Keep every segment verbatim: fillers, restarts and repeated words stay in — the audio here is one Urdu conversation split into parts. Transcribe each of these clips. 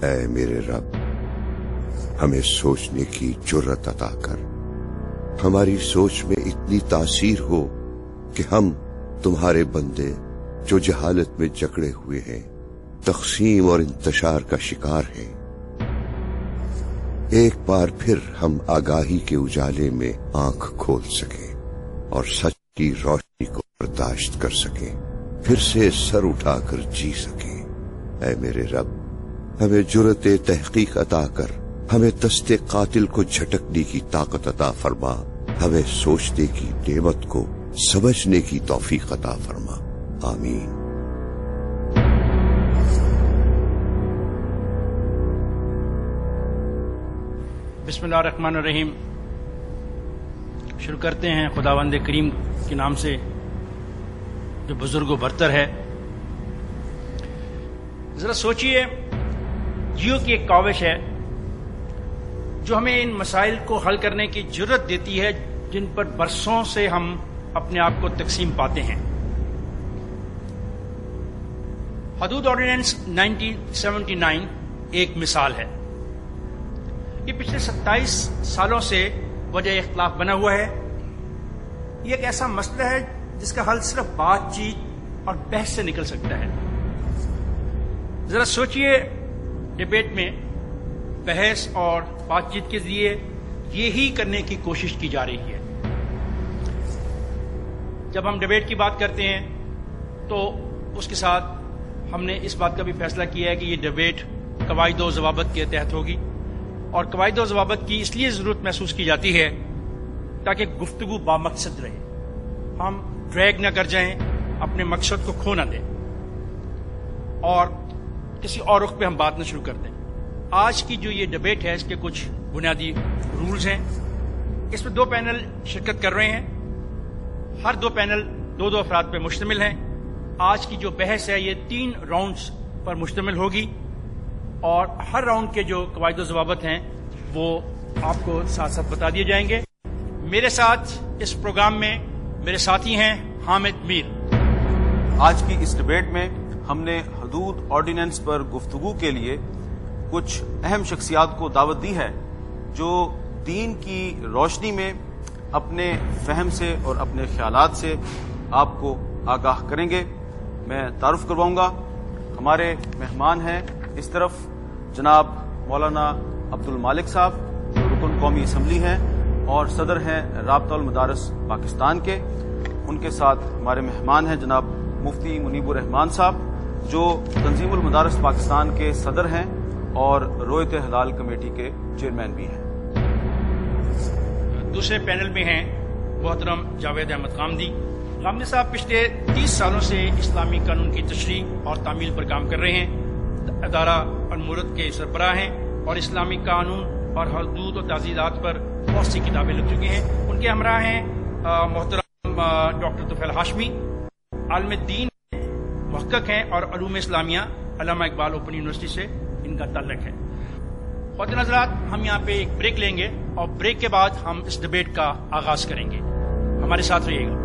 اے میرے رب، ہمیں سوچنے کی جرت عطا کر، ہماری سوچ میں اتنی تاثیر ہو کہ ہم تمہارے بندے جو جہالت میں جکڑے ہوئے ہیں، تقسیم اور انتشار کا شکار ہیں، ایک بار پھر ہم آگاہی کے اجالے میں آنکھ کھول سکیں اور سچ کی روشنی کو برداشت کر سکیں، پھر سے سر اٹھا کر جی سکیں۔ اے میرے رب، ہمیں جرت تحقیق عطا کر، ہمیں دست قاتل کو جھٹکنے کی طاقت عطا فرما، ہمیں سوچنے کی نعمت کو سمجھنے کی توفیق عطا فرما، آمین۔ بسم اللہ الرحمن الرحیم۔ شروع کرتے ہیں خداوند کریم کے نام سے جو بزرگ و برتر ہے۔ ذرا سوچئے، جیو کی ایک کاوش ہے جو ہمیں ان مسائل کو حل کرنے کی جرت دیتی ہے جن پر برسوں سے ہم اپنے آپ کو تقسیم پاتے ہیں۔ حدود آرڈیننس نائنٹین سیونٹی نائن ایک مثال ہے۔ یہ پچھلے ستائیس سالوں سے وجہ اختلاف بنا ہوا ہے۔ یہ ایک ایسا مسئلہ ہے جس کا حل صرف بات چیت اور بحث سے نکل سکتا ہے۔ ذرا سوچئے، ڈبیٹ میں بحث اور بات چیت کے ذریعے یہی کرنے کی کوشش کی جا رہی ہے۔ جب ہم ڈبیٹ کی بات کرتے ہیں تو اس کے ساتھ ہم نے اس بات کا بھی فیصلہ کیا ہے کہ یہ ڈبیٹ قواعد و ضوابط کے تحت ہوگی، اور قواعد و ضوابط کی اس لیے ضرورت محسوس کی جاتی ہے تاکہ گفتگو بامقصد رہے، ہم ڈریگ نہ کر جائیں، اپنے مقصد کو کھو نہ دیں اور کسی اور رخ پہ ہم بات نہ شروع کر دیں۔ آج کی جو یہ ڈبیٹ ہے اس کے کچھ بنیادی رولز ہیں۔ اس میں دو پینل شرکت کر رہے ہیں، ہر دو پینل دو دو افراد پہ مشتمل ہیں۔ آج کی جو بحث ہے یہ تین راؤنڈز پر مشتمل ہوگی، اور ہر راؤنڈ کے جو قواعد و ضوابط ہیں وہ آپ کو ساتھ ساتھ بتا دیے جائیں گے۔ میرے ساتھ اس پروگرام میں میرے ساتھی ہیں حامد میر۔ آج کی اس ڈبیٹ میں ہم نے حدود آرڈیننس پر گفتگو کے لیے کچھ اہم شخصیات کو دعوت دی ہے جو دین کی روشنی میں اپنے فہم سے اور اپنے خیالات سے آپ کو آگاہ کریں گے۔ میں تعارف کرواؤں گا۔ ہمارے مہمان ہیں اس طرف جناب مولانا عبد المالک صاحب جو رکن قومی اسمبلی ہیں اور صدر ہیں رابطہ المدارس پاکستان کے۔ ان کے ساتھ ہمارے مہمان ہیں جناب مفتی منیب الرحمان صاحب جو تنظیم المدارس پاکستان کے صدر ہیں اور رویت حلال کمیٹی کے چیئرمین بھی ہیں۔ دوسرے پینل میں ہیں محترم جاوید احمد غامدی۔ غامدی صاحب پچھلے تیس سالوں سے اسلامی قانون کی تشریح اور تعمیل پر کام کر رہے ہیں، ادارہ المورد کے سربراہ ہیں اور اسلامی قانون اور حدود و تعزیرات پر بہت سی کتابیں لکھ چکے ہیں۔ ان کے ہمراہ ہیں محترم ڈاکٹر طفیل ہاشمی، عالم دین محقق ہیں اور علوم اسلامیہ علامہ اقبال اوپن یونیورسٹی سے ان کا تعلق ہے۔ خواتین حضرات، ہم یہاں پہ ایک بریک لیں گے اور بریک کے بعد ہم اس ڈبیٹ کا آغاز کریں گے۔ ہمارے ساتھ رہیے گا۔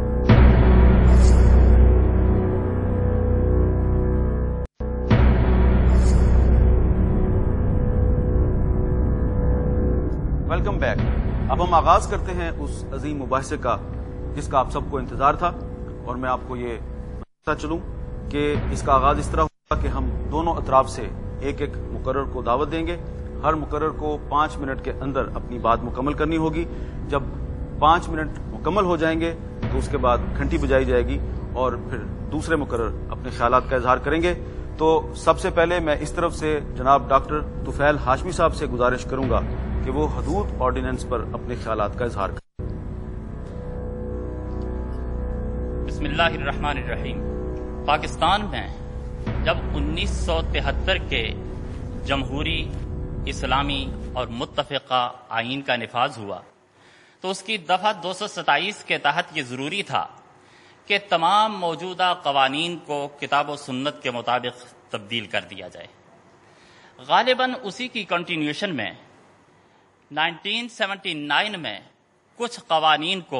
Welcome back. اب ہم آغاز کرتے ہیں اس عظیم مباحثے کا جس کا آپ سب کو انتظار تھا، اور میں آپ کو یہ بتاتا چلوں کہ اس کا آغاز اس طرح ہوگا کہ ہم دونوں اطراف سے ایک ایک مقرر کو دعوت دیں گے۔ ہر مقرر کو پانچ منٹ کے اندر اپنی بات مکمل کرنی ہوگی۔ جب پانچ منٹ مکمل ہو جائیں گے تو اس کے بعد گھنٹی بجائی جائے گی اور پھر دوسرے مقرر اپنے خیالات کا اظہار کریں گے۔ تو سب سے پہلے میں اس طرف سے جناب ڈاکٹر طفیل ہاشمی صاحب سے گزارش کروں گا کہ وہ حدود آرڈیننس پر اپنے خیالات کا اظہار کریں۔ بسم اللہ الرحمن الرحیم۔ پاکستان میں جب انیس سو تہتر کے جمہوری، اسلامی اور متفقہ آئین کا نفاذ ہوا تو اس کی دفعہ دو سو ستائیس کے تحت یہ ضروری تھا کہ تمام موجودہ قوانین کو کتاب و سنت کے مطابق تبدیل کر دیا جائے۔ غالباً اسی کی کنٹینیوشن میں نائنٹین سیونٹی نائن میں کچھ قوانین کو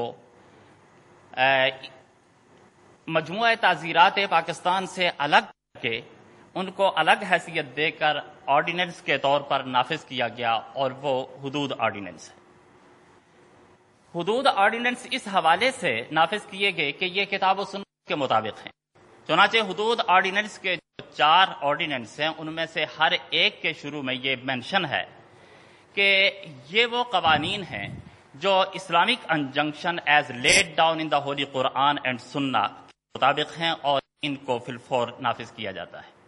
مجموعہ تعزیرات پاکستان سے الگ کر کے ان کو الگ حیثیت دے کر آرڈیننس کے طور پر نافذ کیا گیا، اور وہ حدود آرڈیننس ہے۔ حدود آرڈیننس اس حوالے سے نافذ کیے گئے کہ یہ کتاب و سنت کے مطابق ہیں۔ چنانچہ حدود آرڈیننس کے جو چار آرڈیننس ہیں ان میں سے ہر ایک کے شروع میں یہ مینشن ہے کہ یہ وہ قوانین ہیں جو Islamic injunction as laid down in the holy Quran and Sunnah کے مطابق ہیں، اور ان کو فی الفور نافذ کیا جاتا ہے۔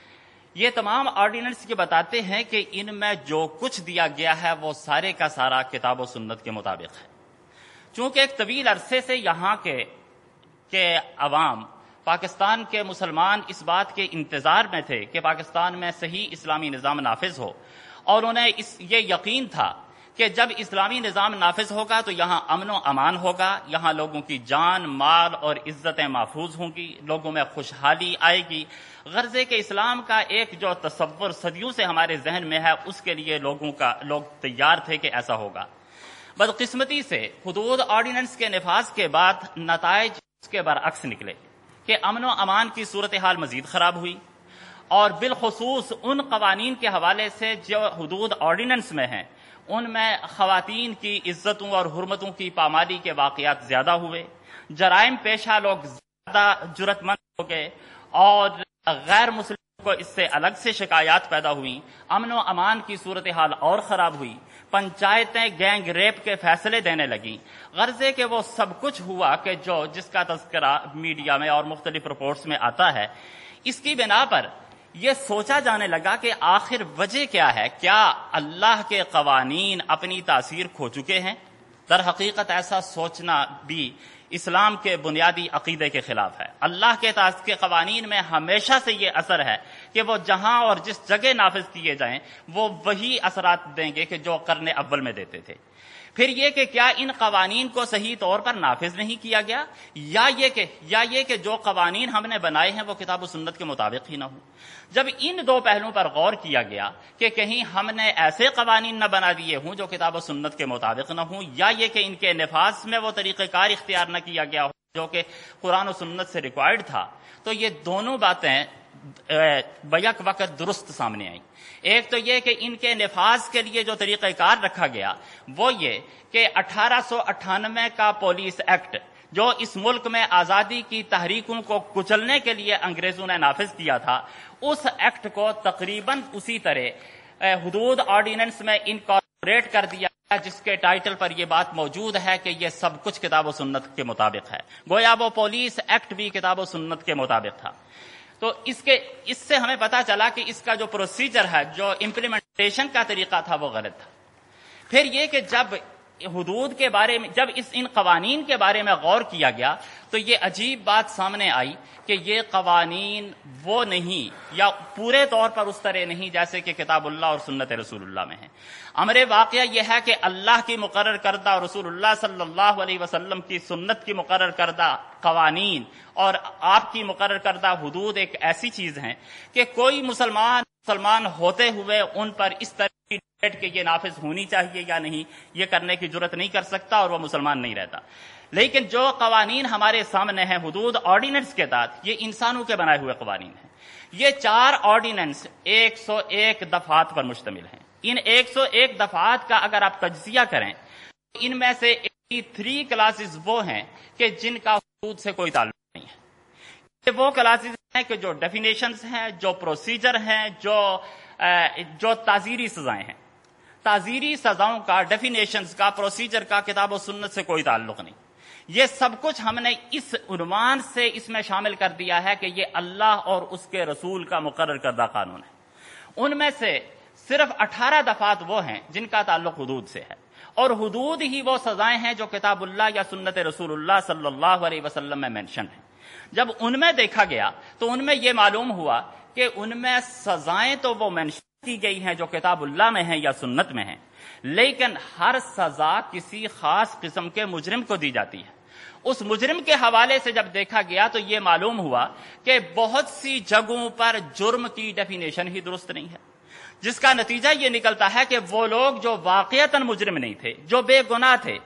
یہ تمام آرڈیننس یہ بتاتے ہیں کہ ان میں جو کچھ دیا گیا ہے وہ سارے کا سارا کتاب و سنت کے مطابق ہے۔ چونکہ ایک طویل عرصے سے یہاں کے کہ عوام، پاکستان کے مسلمان اس بات کے انتظار میں تھے کہ پاکستان میں صحیح اسلامی نظام نافذ ہو، اور انہیں اس یہ یقین تھا کہ جب اسلامی نظام نافذ ہوگا تو یہاں امن و امان ہوگا، یہاں لوگوں کی جان، مال اور عزتیں محفوظ ہوں گی، لوگوں میں خوشحالی آئے گی۔ غرضے کہ اسلام کا ایک جو تصور صدیوں سے ہمارے ذہن میں ہے، اس کے لیے لوگوں کا لوگ تیار تھے کہ ایسا ہوگا۔ بدقسمتی سے حدود آرڈیننس کے نفاذ کے بعد نتائج اس کے برعکس نکلے کہ امن و امان کی صورتحال مزید خراب ہوئی، اور بالخصوص ان قوانین کے حوالے سے جو حدود آرڈیننس میں ہیں ان میں خواتین کی عزتوں اور حرمتوں کی پامالی کے واقعات زیادہ ہوئے، جرائم پیشہ لوگ زیادہ جرأت مند ہو گئے، اور غیر مسلموں کو اس سے الگ سے شکایات پیدا ہوئیں، امن و امان کی صورتحال اور خراب ہوئی، پنچایتیں گینگ ریپ کے فیصلے دینے لگیں۔ غرضے کہ وہ سب کچھ ہوا کہ جو جس کا تذکرہ میڈیا میں اور مختلف رپورٹس میں آتا ہے، اس کی بنا پر یہ سوچا جانے لگا کہ آخر وجہ کیا ہے؟ کیا اللہ کے قوانین اپنی تاثیر کھو چکے ہیں؟ در حقیقت ایسا سوچنا بھی اسلام کے بنیادی عقیدے کے خلاف ہے۔ اللہ کے تاثیر کے قوانین میں ہمیشہ سے یہ اثر ہے کہ وہ جہاں اور جس جگہ نافذ کیے جائیں وہ وہی اثرات دیں گے کہ جو قرن اول میں دیتے تھے۔ پھر یہ کہ کیا ان قوانین کو صحیح طور پر نافذ نہیں کیا گیا، یا یہ کہ یا یہ کہ جو قوانین ہم نے بنائے ہیں وہ کتاب و سنت کے مطابق ہی نہ ہوں۔ جب ان دو پہلوؤں پر غور کیا گیا کہ کہیں ہم نے ایسے قوانین نہ بنا دیے ہوں جو کتاب و سنت کے مطابق نہ ہوں، یا یہ کہ ان کے نفاذ میں وہ طریقہ کار اختیار نہ کیا گیا ہو جو کہ قرآن و سنت سے ریکوائرڈ تھا، تو یہ دونوں باتیں بیک وقت درست سامنے آئیں۔ ایک تو یہ کہ ان کے نفاذ کے لیے جو طریقہ کار رکھا گیا وہ یہ کہ اٹھارہ سو اٹھانوے کا پولیس ایکٹ جو اس ملک میں آزادی کی تحریکوں کو کچلنے کے لیے انگریزوں نے نافذ کیا تھا، اس ایکٹ کو تقریباً اسی طرح حدود آرڈیننس میں انکارپوریٹ کر دیا جس کے ٹائٹل پر یہ بات موجود ہے کہ یہ سب کچھ کتاب و سنت کے مطابق ہے۔ گویا وہ پولیس ایکٹ بھی کتاب و سنت کے مطابق تھا۔ تو اس کے اس سے ہمیں پتا چلا کہ اس کا جو پروسیجر ہے، جو امپلیمنٹیشن کا طریقہ تھا، وہ غلط تھا۔ پھر یہ کہ جب حدود کے بارے میں جب اس ان قوانین کے بارے میں غور کیا گیا تو یہ عجیب بات سامنے آئی کہ یہ قوانین وہ نہیں، یا پورے طور پر اس طرح نہیں جیسے کہ کتاب اللہ اور سنت رسول اللہ میں ہے۔ امر واقعہ یہ ہے کہ اللہ کی مقرر کردہ اور رسول اللہ صلی اللہ علیہ وسلم کی سنت کی مقرر کردہ قوانین اور آپ کی مقرر کردہ حدود ایک ایسی چیز ہیں کہ کوئی مسلمان مسلمان ہوتے ہوئے ان پر اس طرح کی ڈیٹ کہ یہ نافذ ہونی چاہیے یا نہیں، یہ کرنے کی جرت نہیں کر سکتا اور وہ مسلمان نہیں رہتا۔ لیکن جو قوانین ہمارے سامنے ہیں حدود آرڈیننس کے تحت، یہ انسانوں کے بنائے ہوئے قوانین ہیں۔ یہ چار آرڈیننس ایک سو ایک دفعات پر مشتمل ہیں۔ ان ایک سو ایک دفعات کا اگر آپ تجزیہ کریں تو ان میں سے تھری کلاسز وہ ہیں کہ جن کا حدود سے کوئی تعلق نہیں ہے۔ یہ وہ کلاسز ہیں کہ جو ڈیفینیشنز ہیں، جو پروسیجر ہیں، جو جو تعزیری سزائیں ہیں۔ تعزیری سزاؤں کا، ڈیفینیشنز کا، پروسیجر کا کتاب و سنت سے کوئی تعلق نہیں۔ یہ سب کچھ ہم نے اس عنوان سے اس میں شامل کر دیا ہے کہ یہ اللہ اور اس کے رسول کا مقرر کردہ قانون ہے۔ ان میں سے صرف اٹھارہ دفعات وہ ہیں جن کا تعلق حدود سے ہے، اور حدود ہی وہ سزائیں ہیں جو کتاب اللہ یا سنت رسول اللہ صلی اللہ علیہ وسلم میں مینشن ہیں۔ جب ان میں دیکھا گیا تو ان میں یہ معلوم ہوا کہ ان میں سزائیں تو وہ مینشن کی گئی ہیں جو کتاب اللہ میں ہیں یا سنت میں ہیں، لیکن ہر سزا کسی خاص قسم کے مجرم کو دی جاتی ہے۔ اس مجرم کے حوالے سے جب دیکھا گیا تو یہ معلوم ہوا کہ بہت سی جگہوں پر جرم کی ڈیفینیشن ہی درست نہیں ہے، جس کا نتیجہ یہ نکلتا ہے کہ وہ لوگ جو واقعتاً مجرم نہیں تھے، جو بے گناہ تھے،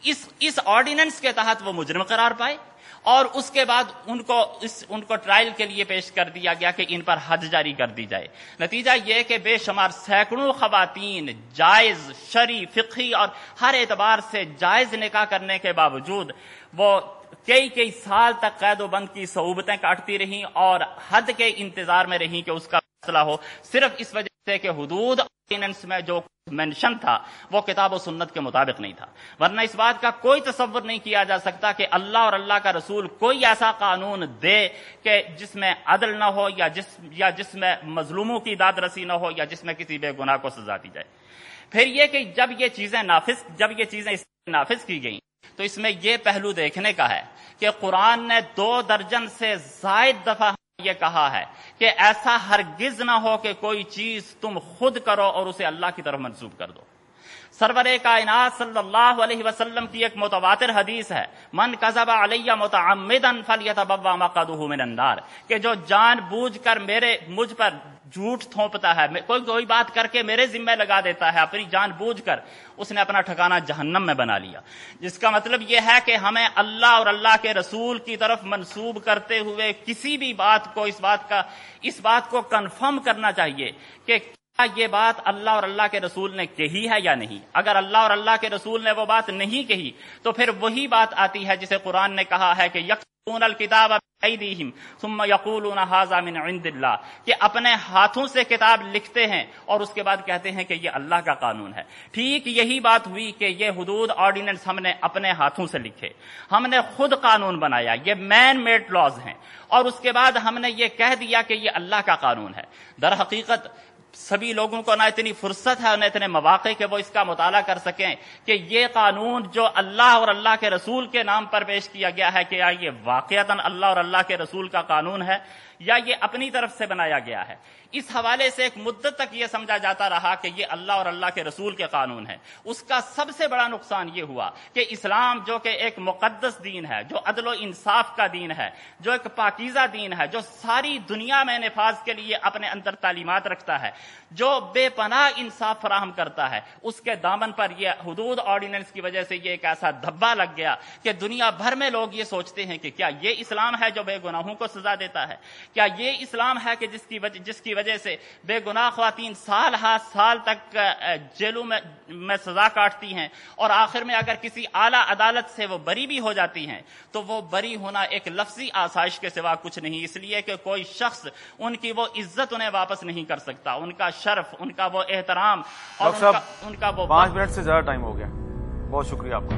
اس اس آرڈیننس کے تحت وہ مجرم قرار پائے اور اس کے بعد ان کو اس ان کو ٹرائل کے لیے پیش کر دیا گیا کہ ان پر حد جاری کر دی جائے. نتیجہ یہ کہ بے شمار سینکڑوں خواتین جائز شرعی فقہی اور ہر اعتبار سے جائز نکاح کرنے کے باوجود وہ کئی کئی سال تک قید و بند کی صعوبتیں کاٹتی رہیں اور حد کے انتظار میں رہیں کہ اس کا فیصلہ ہو، صرف اس وجہ سے کہ حدود آرڈیننس میں جو مینشن تھا وہ کتاب و سنت کے مطابق نہیں تھا. ورنہ اس بات کا کوئی تصور نہیں کیا جا سکتا کہ اللہ اور اللہ کا رسول کوئی ایسا قانون دے کہ جس میں عدل نہ ہو یا جس یا جس میں مظلوموں کی داد رسی نہ ہو یا جس میں کسی بے گناہ کو سزا دی جائے. پھر یہ کہ جب یہ چیزیں نافذ جب یہ چیزیں اس نافذ کی گئیں تو اس میں یہ پہلو دیکھنے کا ہے کہ قرآن نے دو درجن سے زائد دفعہ یہ کہا ہے کہ ایسا ہرگز نہ ہو کہ کوئی چیز تم خود کرو اور اسے اللہ کی طرف منسوب کر دو. سرور کائنات صلی اللہ علیہ وسلم کی ایک متواتر حدیث ہے، من کذب علی متعمدا فلیتبوأ مقعدہ من النار، کہ جو جان بوجھ کر میرے مجھ پر جھوٹ تھوپتا ہے، کوئی کوئی بات کر کے میرے ذمہ لگا دیتا ہے اپنی جان بوجھ کر، اس نے اپنا ٹھکانہ جہنم میں بنا لیا. جس کا مطلب یہ ہے کہ ہمیں اللہ اور اللہ کے رسول کی طرف منسوب کرتے ہوئے کسی بھی بات کو اس بات کا اس بات کو کنفرم کرنا چاہیے کہ کیا یہ بات اللہ اور اللہ کے رسول نے کہی ہے یا نہیں. اگر اللہ اور اللہ کے رسول نے وہ بات نہیں کہی تو پھر وہی بات آتی ہے جسے قرآن نے کہا ہے کہ یکتبون الکتاب بأیدیہم ثم یقولون ھذا من عند اللہ، کہ اپنے ہاتھوں سے کتاب لکھتے ہیں اور اس کے بعد کہتے ہیں کہ یہ اللہ کا قانون ہے. ٹھیک یہی بات ہوئی کہ یہ حدود آرڈیننس ہم نے اپنے ہاتھوں سے لکھے، ہم نے خود قانون بنایا، یہ مین میڈ لاز ہیں، اور اس کے بعد ہم نے یہ کہہ دیا کہ یہ اللہ کا قانون ہے. در حقیقت سبھی لوگوں کو نہ اتنی فرصت ہے نہ اتنے مواقع کہ وہ اس کا مطالعہ کر سکیں کہ یہ قانون جو اللہ اور اللہ کے رسول کے نام پر پیش کیا گیا ہے، کہ یا یہ واقعتاً اللہ اور اللہ کے رسول کا قانون ہے یا یہ اپنی طرف سے بنایا گیا ہے. اس حوالے سے ایک مدت تک یہ سمجھا جاتا رہا کہ یہ اللہ اور اللہ کے رسول کے قانون ہے. اس کا سب سے بڑا نقصان یہ ہوا کہ اسلام جو کہ ایک مقدس دین ہے، جو عدل و انصاف کا دین ہے، جو ایک پاکیزہ دین ہے، جو ساری دنیا میں نفاذ کے لیے اپنے اندر تعلیمات رکھتا ہے، جو بے پناہ انصاف فراہم کرتا ہے، اس کے دامن پر یہ حدود آرڈیننس کی وجہ سے یہ ایک ایسا دھبا لگ گیا کہ دنیا بھر میں لوگ یہ سوچتے ہیں کہ کیا یہ اسلام ہے جو بے گناہوں کو سزا دیتا ہے؟ کیا یہ اسلام ہے کہ جس کی وجہ جس کی وجہ سے بے گناہ خواتین سال ہا سال تک جیلوں میں میں سزا کاٹتی ہیں اور آخر میں اگر کسی اعلیٰ عدالت سے وہ بری بھی ہو جاتی ہیں تو وہ بری ہونا ایک لفظی آسائش کے سوا کچھ نہیں، اس لیے کہ کوئی شخص ان کی وہ عزت انہیں واپس نہیں کر سکتا، ان کا شرف، ان کا وہ احترام اور ان کا, ان کا وہ پانچ منٹ سے زیادہ ٹائم ہو گیا. بہت شکریہ آپ کا،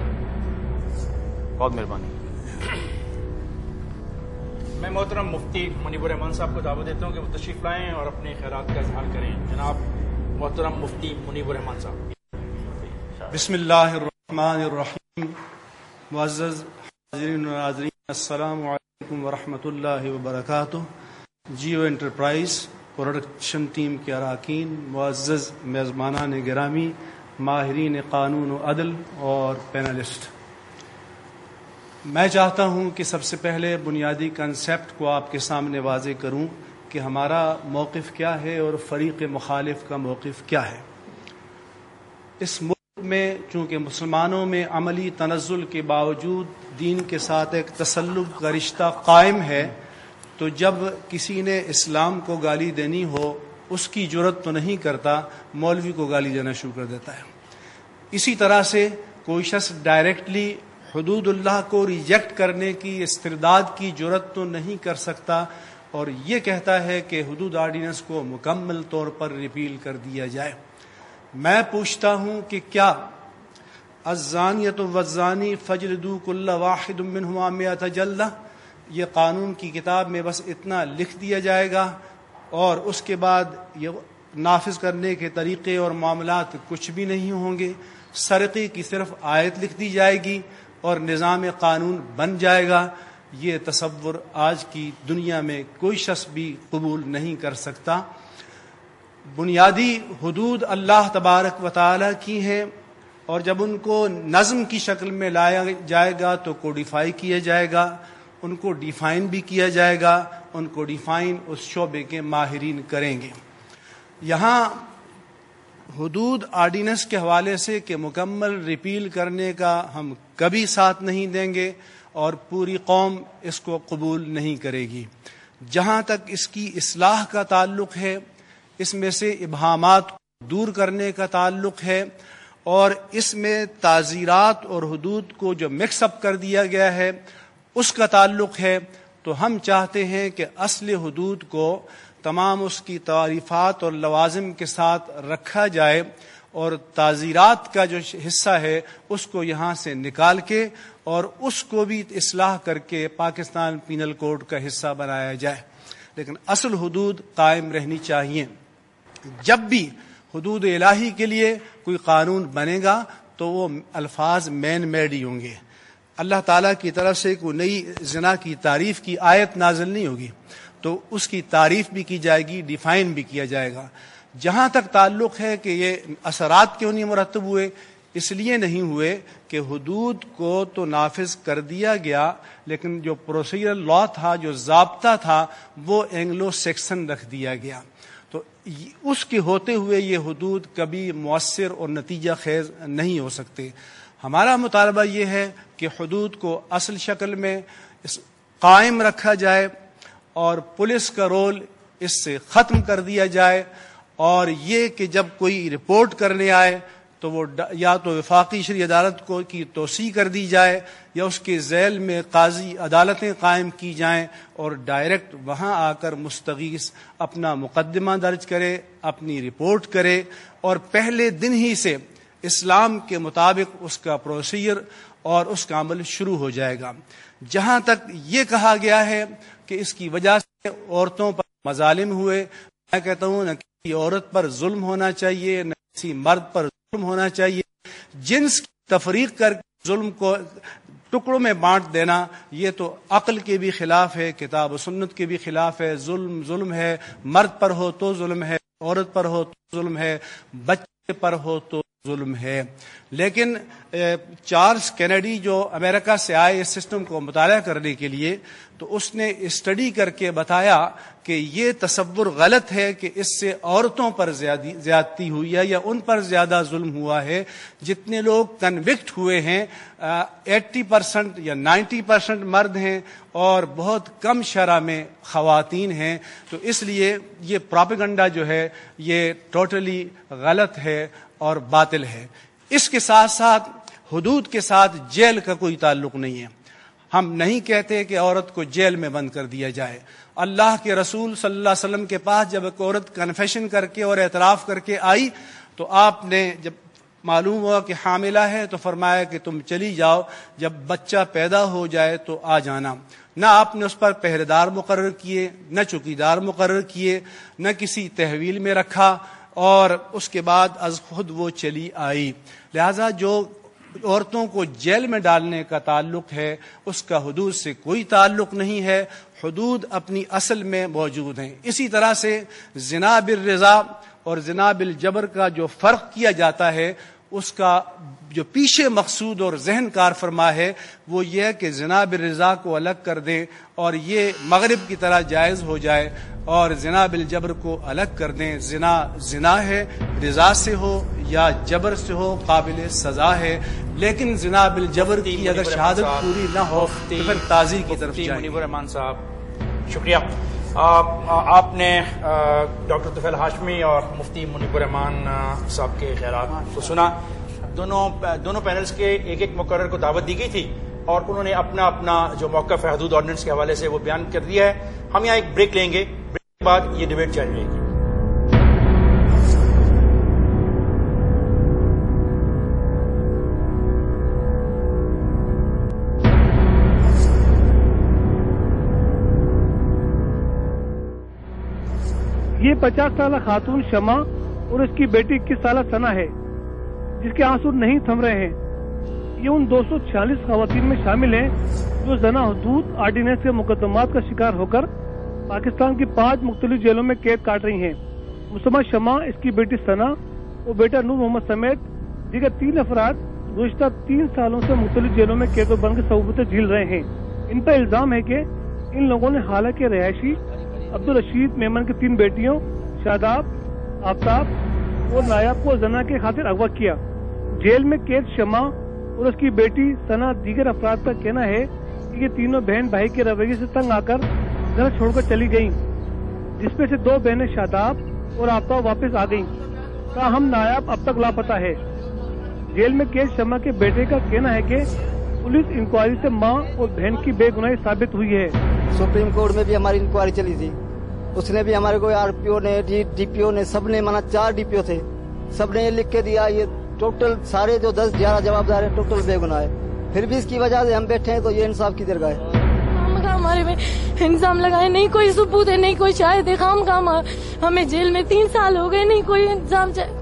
بہت مہربانی. میں محترم مفتی منیب الرحمان صاحب کو دعوت دیتا ہوں کہ وہ تشریف لائیں اور اپنے خیالات کا اظہار کریں. جناب محترم مفتی منیب الرحمان صاحب. بسم اللہ الرحمن الرحیم. معزز حاضرین و ناظرین، السلام علیکم ورحمۃ اللہ وبرکاتہ. جیو انٹرپرائز پروڈکشن ٹیم کے اراکین، معزز میزبانان گرامی، ماہرین قانون و عدل اور پینلسٹ، میں چاہتا ہوں کہ سب سے پہلے بنیادی کنسیپٹ کو آپ کے سامنے واضح کروں کہ ہمارا موقف کیا ہے اور فریق مخالف کا موقف کیا ہے. اس ملک میں چونکہ مسلمانوں میں عملی تنزل کے باوجود دین کے ساتھ ایک تسلب کا رشتہ قائم ہے، تو جب کسی نے اسلام کو گالی دینی ہو اس کی جرت تو نہیں کرتا، مولوی کو گالی دینا شروع کر دیتا ہے. اسی طرح سے کوئی شخص ڈائریکٹلی حدود اللہ کو ریجیکٹ کرنے کی استرداد کی جرت تو نہیں کر سکتا اور یہ کہتا ہے کہ حدود آرڈیننس کو مکمل طور پر ریپیل کر دیا جائے. میں پوچھتا ہوں کہ کیا الزانیۃ والزانی فاجلدوا کل واحد منہما مئۃ جلدہ یہ قانون کی کتاب میں بس اتنا لکھ دیا جائے گا اور اس کے بعد یہ نافذ کرنے کے طریقے اور معاملات کچھ بھی نہیں ہوں گے؟ سرقے کی صرف آیت لکھ دی جائے گی اور نظام قانون بن جائے گا؟ یہ تصور آج کی دنیا میں کوئی شخص بھی قبول نہیں کر سکتا. بنیادی حدود اللہ تبارک و تعالیٰ کی ہیں اور جب ان کو نظم کی شکل میں لایا جائے گا تو کوڈیفائی کیا جائے گا، ان کو ڈیفائن بھی کیا جائے گا، ان کو ڈیفائن اس شعبے کے ماہرین کریں گے. یہاں حدود آرڈیننس کے حوالے سے کہ مکمل ریپیل کرنے کا ہم کبھی ساتھ نہیں دیں گے اور پوری قوم اس کو قبول نہیں کرے گی. جہاں تک اس کی اصلاح کا تعلق ہے، اس میں سے ابہامات کو دور کرنے کا تعلق ہے، اور اس میں تعزیرات اور حدود کو جو مکس اپ کر دیا گیا ہے اس کا تعلق ہے، تو ہم چاہتے ہیں کہ اصل حدود کو تمام اس کی تعریفات اور لوازم کے ساتھ رکھا جائے، اور تعزیرات کا جو حصہ ہے اس کو یہاں سے نکال کے اور اس کو بھی اصلاح کر کے پاکستان پینل کوڈ کا حصہ بنایا جائے. لیکن اصل حدود قائم رہنی چاہیے. جب بھی حدود الہی کے لیے کوئی قانون بنے گا تو وہ الفاظ مین میڈ ہی ہوں گے. اللہ تعالیٰ کی طرف سے کوئی نئی زنا کی تعریف کی آیت نازل نہیں ہوگی، تو اس کی تعریف بھی کی جائے گی، ڈیفائن بھی کیا جائے گا. جہاں تک تعلق ہے کہ یہ اثرات کیوں نہیں مرتب ہوئے، اس لیے نہیں ہوئے کہ حدود کو تو نافذ کر دیا گیا، لیکن جو پروسیجرل لا تھا، جو ضابطہ تھا، وہ اینگلو سیکسن رکھ دیا گیا. تو اس کے ہوتے ہوئے یہ حدود کبھی مؤثر اور نتیجہ خیز نہیں ہو سکتے. ہمارا مطالبہ یہ ہے کہ حدود کو اصل شکل میں قائم رکھا جائے اور پولیس کا رول اس سے ختم کر دیا جائے، اور یہ کہ جب کوئی رپورٹ کرنے آئے تو وہ یا تو وفاقی شرعی عدالت کو کی توسیع کر دی جائے، یا اس کے ذیل میں قاضی عدالتیں قائم کی جائیں اور ڈائریکٹ وہاں آ کر مستغیث اپنا مقدمہ درج کرے، اپنی رپورٹ کرے، اور پہلے دن ہی سے اسلام کے مطابق اس کا پروسیجر اور اس کا عمل شروع ہو جائے گا. جہاں تک یہ کہا گیا ہے کہ اس کی وجہ سے عورتوں پر مظالم ہوئے، میں کہتا ہوں نہ کسی عورت پر ظلم ہونا چاہیے، نہ کسی مرد پر ظلم ہونا چاہیے. جنس کی تفریق کر ظلم کو ٹکڑوں میں بانٹ دینا یہ تو عقل کے بھی خلاف ہے، کتاب و سنت کے بھی خلاف ہے. ظلم ظلم ہے، مرد پر ہو تو ظلم ہے، عورت پر ہو تو ظلم ہے، بچے پر ہو تو ظلم ہے. لیکن چارلس کینیڈی جو امریکہ سے آئے اس سسٹم کو مطالعہ کرنے کے لیے، تو اس نے اسٹڈی کر کے بتایا کہ یہ تصور غلط ہے کہ اس سے عورتوں پر زیادتی ہوئی ہے یا ان پر زیادہ ظلم ہوا ہے. جتنے لوگ کنوکٹ ہوئے ہیں ایٹی پرسنٹ یا نائنٹی پرسنٹ مرد ہیں اور بہت کم شرح میں خواتین ہیں. تو اس لیے یہ پروپیگنڈا جو ہے یہ ٹوٹلی غلط ہے اور باطل ہے. اس کے ساتھ ساتھ حدود کے ساتھ جیل کا کوئی تعلق نہیں ہے. ہم نہیں کہتے کہ عورت کو جیل میں بند کر دیا جائے. اللہ کے رسول صلی اللہ علیہ وسلم کے پاس جب ایک عورت کنفیشن کر کے اور اعتراف کر کے آئی تو آپ نے جب معلوم ہوا کہ حاملہ ہے تو فرمایا کہ تم چلی جاؤ، جب بچہ پیدا ہو جائے تو آ جانا. نہ آپ نے اس پر پہرےدار مقرر کیے، نہ چوکیدار مقرر کیے، نہ کسی تحویل میں رکھا، اور اس کے بعد از خود وہ چلی آئی. لہذا جو عورتوں کو جیل میں ڈالنے کا تعلق ہے اس کا حدود سے کوئی تعلق نہیں ہے. حدود اپنی اصل میں موجود ہیں. اسی طرح سے زنا بالرضا اور زنا بالجبر کا جو فرق کیا جاتا ہے اس کا جو پیچھے مقصود اور ذہن کار فرما ہے وہ یہ ہے کہ زنا بالرضا کو الگ کر دیں اور یہ مغرب کی طرح جائز ہو جائے، اور زنا بالجبر کو الگ کر دیں. زنا زنا ہے، رضا سے ہو یا جبر سے ہو قابل سزا ہے، لیکن زنا بالجبر کی اگر شہادت پوری نہ ہو تو پھر تعزیر کی طرف جائیں. منیب الرحمان صاحب شکریہ. آپ نے ڈاکٹر طفیل ہاشمی اور مفتی منیب الرحمان صاحب کے خیالات کو سنا. دونوں دونوں پینلز کے ایک ایک مقرر کو دعوت دی گئی تھی اور انہوں نے اپنا اپنا جو موقف ہے حدود آرڈیننس کے حوالے سے وہ بیان کر دیا ہے. ہم یہاں ایک بریک لیں گے، بریک کے بعد یہ ڈیبیٹ جاری رہے گی. یہ پچاس سالہ خاتون شمع اور اس کی بیٹی اکیس سالہ ثنا ہے جس کے آنسو نہیں تھم رہے ہیں. یہ ان دو سو چھیالیس خواتین میں شامل ہیں جو زنا حدود آرڈیننس کے مقدمات کا شکار ہو کر پاکستان کی پانچ مختلف جیلوں میں قید کاٹ رہی ہیں. مسمہ شمع، اس کی بیٹی ثنا اور بیٹا نور محمد سمیت دیگر تین افراد گزشتہ تین سالوں سے مختلف جیلوں میں قید و بند کی صعوبتیں جھیل رہے ہیں. ان پر الزام ہے کہ ان لوگوں نے حالانکہ رہائشی عبدالرشید میمن کی تین بیٹیوں شاداب، آفتاب اور نایاب کو زنا کی خاطر اغوا کیا۔ جیل میں قید شمع اور اس کی بیٹی ثنا دیگر افراد کا کہنا ہے کہ یہ تینوں بہن بھائی کے رویے سے تنگ آ کر گھر چھوڑ کر چلی گئیں، جس میں سے دو بہنیں شاداب اور آفتاب واپس آ گئیں، تاہم نایاب اب تک لاپتہ ہے۔ جیل میں قید شمع کے بیٹے کا کہنا ہے کہ پولیس انکوائری سے ماں اور بہن کی بے گناہی ثابت ہوئی ہے۔ سپریم کورٹ میں بھی ہماری انکوائری چلی تھی، اس نے بھی ہمارے کو آر پی او نے ڈی پی او نے سب نے مانا، چار ڈی پی او تھے، سب نے یہ لکھ کے دیا یہ ٹوٹل سارے جو دس گیارہ جوابدار ہیں ٹوٹل بے گناہ ہے، پھر بھی اس کی وجہ سے ہم بیٹھے ہیں، تو یہ انصاف کی درگاہ ہے۔ ہمارے میں انضام لگائے، نہیں کوئی ثبوت ہے، نہیں کوئی شاہد ہے، خام خام ہمیں جیل میں تین سال ہو گئے، نہیں کوئی انتظام چاہے۔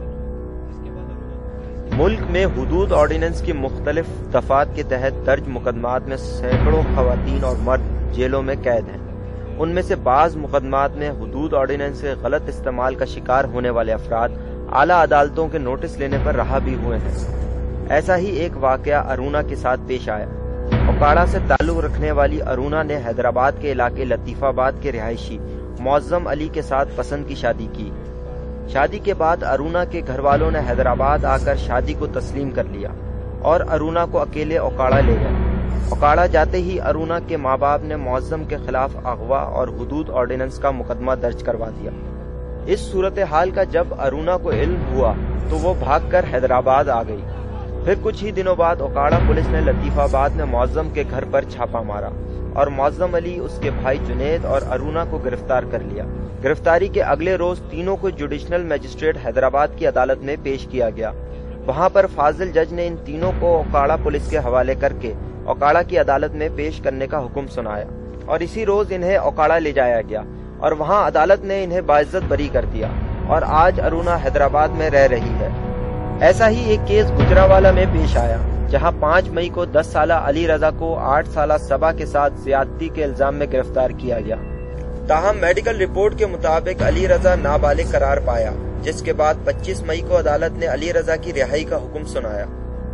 ملک میں حدود آرڈیننس کی مختلف دفعات کے تحت درج مقدمات میں سینکڑوں خواتین اور مرد جیلوں میں قید ہیں۔ ان میں سے بعض مقدمات میں حدود آرڈیننس کے غلط استعمال کا شکار ہونے والے افراد اعلیٰ عدالتوں کے نوٹس لینے پر رہا بھی ہوئے ہیں۔ ایسا ہی ایک واقعہ ارونا کے ساتھ پیش آیا۔ اوکاڑا سے تعلق رکھنے والی ارونا نے حیدرآباد کے علاقے لطیف آباد کے رہائشی معظم علی کے ساتھ پسند کی شادی کی۔ شادی کے بعد ارونا کے گھر والوں نے حیدرآباد آ کر شادی کو تسلیم کر لیا اور ارونا کو اکیلے اوکاڑا لے گئے۔ اوکاڑا جاتے ہی ارونا کے ماں باپ نے معظم کے خلاف اغوا اور حدود آرڈیننس کا مقدمہ درج کروا دیا۔ اس صورتحال کا جب ارونا کو علم ہوا تو وہ بھاگ کر حیدرآباد آ گئی۔ پھر کچھ ہی دنوں بعد اوکاڑا پولیس نے لطیف آباد میں معظم کے گھر پر چھاپا مارا اور معظم علی، اس کے بھائی جنید اور ارونا کو گرفتار کر لیا۔ گرفتاری کے اگلے روز تینوں کو جوڈیشنل میجسٹریٹ حیدرآباد کی عدالت میں پیش کیا گیا۔ وہاں پر فاضل جج نے ان تینوں کو اوکاڑا پولیس کے حوالے کر کے اوکاڑا کی عدالت میں پیش کرنے کا حکم سنایا اور اسی روز انہیں اوکاڑا لے جایا گیا اور وہاں عدالت نے انہیں باعزت بری کر دیا اور آج ارونا حیدرآباد میں رہ رہی ہے۔ ایسا ہی ایک کیس گجراوالا میں پیش آیا جہاں پانچ مئی کو دس سالہ علی رضا کو آٹھ سالہ صبا کے ساتھ زیادتی کے الزام میں گرفتار کیا گیا۔ تاہم میڈیکل رپورٹ کے مطابق علی رضا نابالغ قرار پایا، جس کے بعد پچیس مئی کو عدالت نے علی رضا کی رہائی کا حکم سنایا۔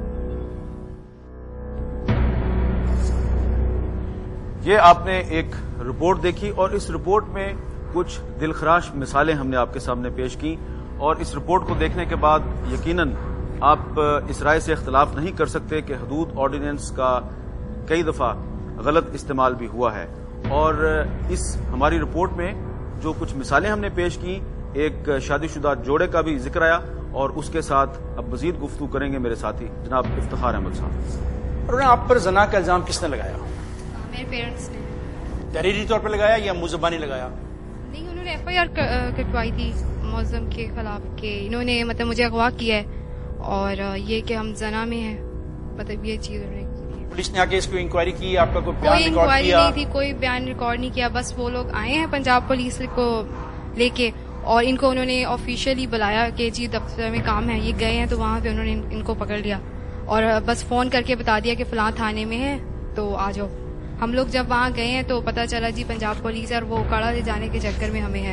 یہ آپ نے ایک رپورٹ دیکھی اور اس رپورٹ میں کچھ دلخراش مثالیں ہم نے آپ کے سامنے پیش کی، اور اس رپورٹ کو دیکھنے کے بعد یقیناً آپ اس رائے سے اختلاف نہیں کر سکتے کہ حدود آرڈیننس کا کئی دفعہ غلط استعمال بھی ہوا ہے۔ اور اس ہماری رپورٹ میں جو کچھ مثالیں ہم نے پیش کی، ایک شادی شدہ جوڑے کا بھی ذکر آیا، اور اس کے ساتھ اب مزید گفتگو کریں گے میرے ساتھی جناب افتخار احمد صاحب۔ اور آپ پر زنا کا الزام کس نے لگایا؟ میرے پیرنٹس نے۔ تحریری طور پر لگایا یا منہ زبانی لگایا؟ نہیں، انہوں نے ایف آئی آر کٹوائی تھی معظم کے خلاف کہ انہوں نے مطلب مجھے اغوا کیا ہے اور یہ کہ ہم زنا میں ہیں، مطلب یہ چیز انہوں نے کی۔ پولیس نے آگے اس کو انکوائری کی؟ آپ کا کوئی بیان کوئی ریکارڈ انکوائری کیا؟ نہیں تھی، کوئی بیان ریکارڈ نہیں کیا، بس وہ لوگ آئے ہیں پنجاب پولیس کو لے کے اور ان کو انہوں نے آفیشیلی بلایا کہ جی دفتر میں کام ہے، یہ گئے ہیں تو وہاں پہ انہوں نے ان کو پکڑ لیا اور بس فون کر کے بتا دیا کہ فلاں تھانے میں ہے تو آ جاؤ۔ ہم لوگ جب وہاں گئے ہیں تو پتہ چلا جی پنجاب پولیس اور وہ اوکاڑا لے جانے کے چکر میں ہمیں ہے۔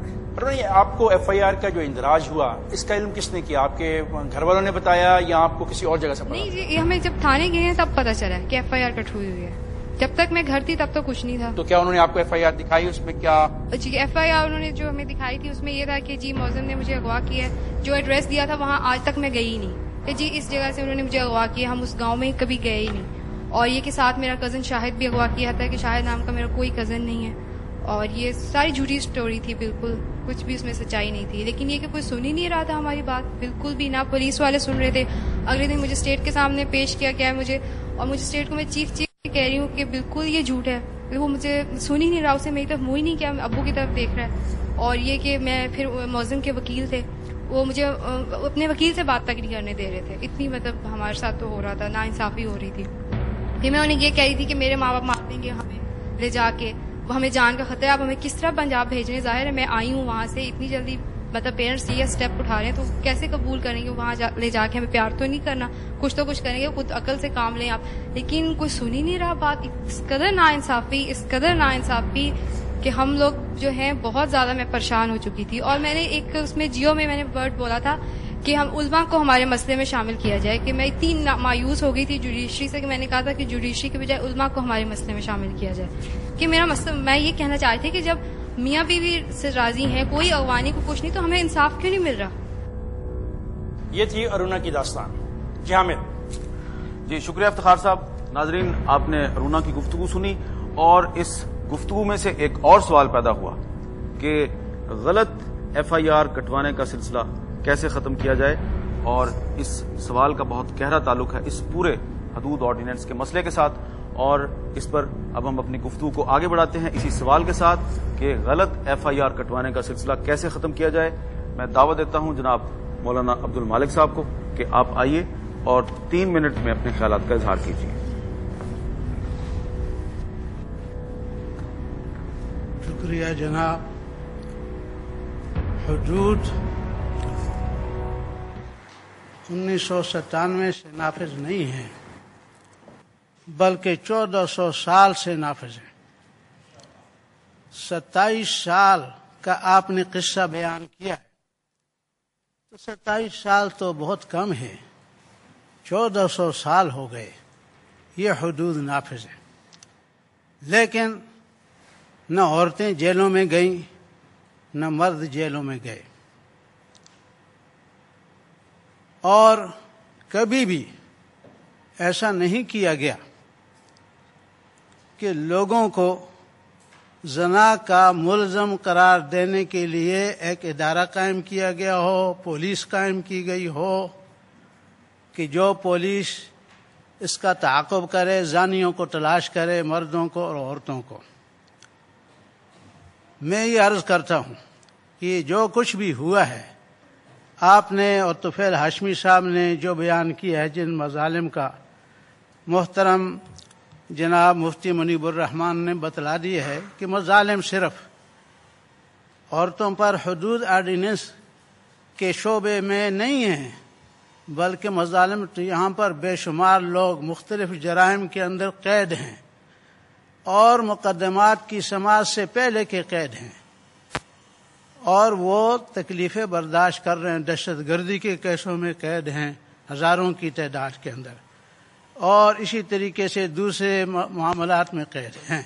آپ کو ایف آئی آر کا جو اندراج ہوا اس کا علم کس نے کیا؟ آپ کے گھر والوں نے بتایا یا آپ کو کسی اور جگہ سے پتا؟ نہیں جی، ہمیں جب تھانے گئے ہیں تب پتہ چلا کہ ایف آئی آر کٹ ہوئی ہوئی ہے، جب تک میں گھر تھی تب تو کچھ نہیں تھا۔ تو کیا انہوں نے آپ کو ایف آئی آر دکھائی؟ اس میں کیا جی ایف آئی آر انہوں نے جو ہمیں دکھائی تھی اس میں یہ تھا کہ جی معظم نے مجھے اغوا کیا ہے، جو ایڈریس دیا تھا وہاں آج تک میں گئی ہی نہیں کہ جی اس جگہ سے انہوں نے مجھے اغوا کیا، ہم اس گاؤں میں کبھی گئے ہی نہیں، اور یہ کہ ساتھ میرا کزن شاہد بھی اغوا کیا تھا کہ شاہد نام کا میرا کوئی کزن نہیں ہے، اور یہ ساری جھوٹی سٹوری تھی، بالکل کچھ بھی اس میں سچائی نہیں تھی۔ لیکن یہ کہ کوئی سن ہی نہیں رہا تھا ہماری بات، بالکل بھی نہ پولیس والے سن رہے تھے۔ اگلے دن مجھے اسٹیٹ کے سامنے پیش کیا گیا ہے مجھے، اور مجھے اسٹیٹ کو میں چیخ چیخ کے کہہ رہی ہوں کہ بالکل یہ جھوٹ ہے، وہ مجھے سن ہی نہیں رہا، اسے میری طرف منہ ہی نہیں کیا، ابو کی طرف دیکھ رہا ہے۔ اور یہ کہ میں پھر معظم کے وکیل تھے، وہ مجھے اپنے وکیل سے بات تک نہیں کرنے دے رہے تھے، اتنی مطلب ہمارے ساتھ تو ہو رہا تھا، ناانصافی ہو رہی تھی۔ پھر میں انہیں یہ کہہ رہی تھی کہ میرے ماں باپ مار دیں گے ہمیں لے جا کے، وہ ہمیں جان کا خطرہ ہے، اب ہمیں کس طرح پنجاب بھیجنے؟ ظاہر ہے میں آئی ہوں وہاں سے اتنی جلدی، مطلب پیرنٹس یہ اسٹیپ اٹھا رہے ہیں تو کیسے قبول کریں گے وہاں جا لے جا کے؟ ہمیں پیار تو نہیں کرنا، کچھ تو کچھ کریں گے، خود عقل سے کام لیں آپ۔ لیکن کوئی سن ہی نہیں رہا بات، اس قدر ناانصافی اس قدر ناانصافی کہ ہم لوگ جو ہیں بہت زیادہ میں پریشان ہو چکی تھی۔ اور میں نے ایک اس میں جیو میں میں نے ورڈ بولا تھا کہ ہم علماء کو ہمارے مسئلے میں شامل کیا جائے، کہ میں اتنی مایوس ہو گئی تھی جوڈیشری سے کہ میں نے کہا تھا کہ جوڈیشری کے بجائے علماء کو ہمارے مسئلے میں شامل کیا جائے، کہ میرا مسئلہ، میں یہ کہنا چاہ رہی تھی کہ جب میاں بیوی سے راضی ہیں، کوئی اغوانی کو کچھ نہیں، تو ہمیں انصاف کیوں نہیں مل رہا؟ یہ تھی ارونا کی داستان. جی حامد. جی شکریہ افتخار صاحب. ناظرین آپ نے ارونا کی گفتگو سنی اور اس گفتگو میں سے ایک اور سوال پیدا ہوا کہ غلط ایف آئی آر کٹوانے کا سلسلہ کیسے ختم کیا جائے، اور اس سوال کا بہت گہرا تعلق ہے اس پورے حدود آرڈیننس کے مسئلے کے ساتھ، اور اس پر اب ہم اپنی گفتگو کو آگے بڑھاتے ہیں اسی سوال کے ساتھ کہ غلط ایف آئی آر کٹوانے کا سلسلہ کیسے ختم کیا جائے. میں دعوت دیتا ہوں جناب مولانا عبد المالک صاحب کو کہ آپ آئیے اور تین منٹ میں اپنے خیالات کا اظہار کیجیے. شکریہ جناب. حدود انیس سو ستانوے سے نافذ نہیں ہیں بلکہ چودہ سو سال سے نافذ ہیں. ستائیس سال کا آپ نے قصہ بیان کیا ہے تو ستائیس سال تو بہت کم ہے. چودہ سو سال ہو گئے یہ حدود نافذ ہیں، لیکن نہ عورتیں جیلوں میں گئیں نہ مرد جیلوں میں گئے، اور کبھی بھی ایسا نہیں کیا گیا کہ لوگوں کو زنا کا ملزم قرار دینے کے لیے ایک ادارہ قائم کیا گیا ہو، پولیس قائم کی گئی ہو کہ جو پولیس اس کا تعاقب کرے، زانیوں کو تلاش کرے، مردوں کو اور عورتوں کو. میں یہ عرض کرتا ہوں کہ جو کچھ بھی ہوا ہے، آپ نے اور طفیل ہاشمی صاحب نے جو بیان کیا ہے جن مظالم کا، محترم جناب مفتی منیب الرحمان نے بتلا دیا ہے کہ مظالم صرف عورتوں پر حدود آرڈیننس کے شعبے میں نہیں ہیں، بلکہ مظالم یہاں پر بے شمار لوگ مختلف جرائم کے اندر قید ہیں اور مقدمات کی سماعت سے پہلے کے قید ہیں، اور وہ تکلیفیں برداشت کر رہے ہیں. دہشت گردی کے کیسوں میں قید ہیں ہزاروں کی تعداد کے اندر، اور اسی طریقے سے دوسرے معاملات میں قید ہیں.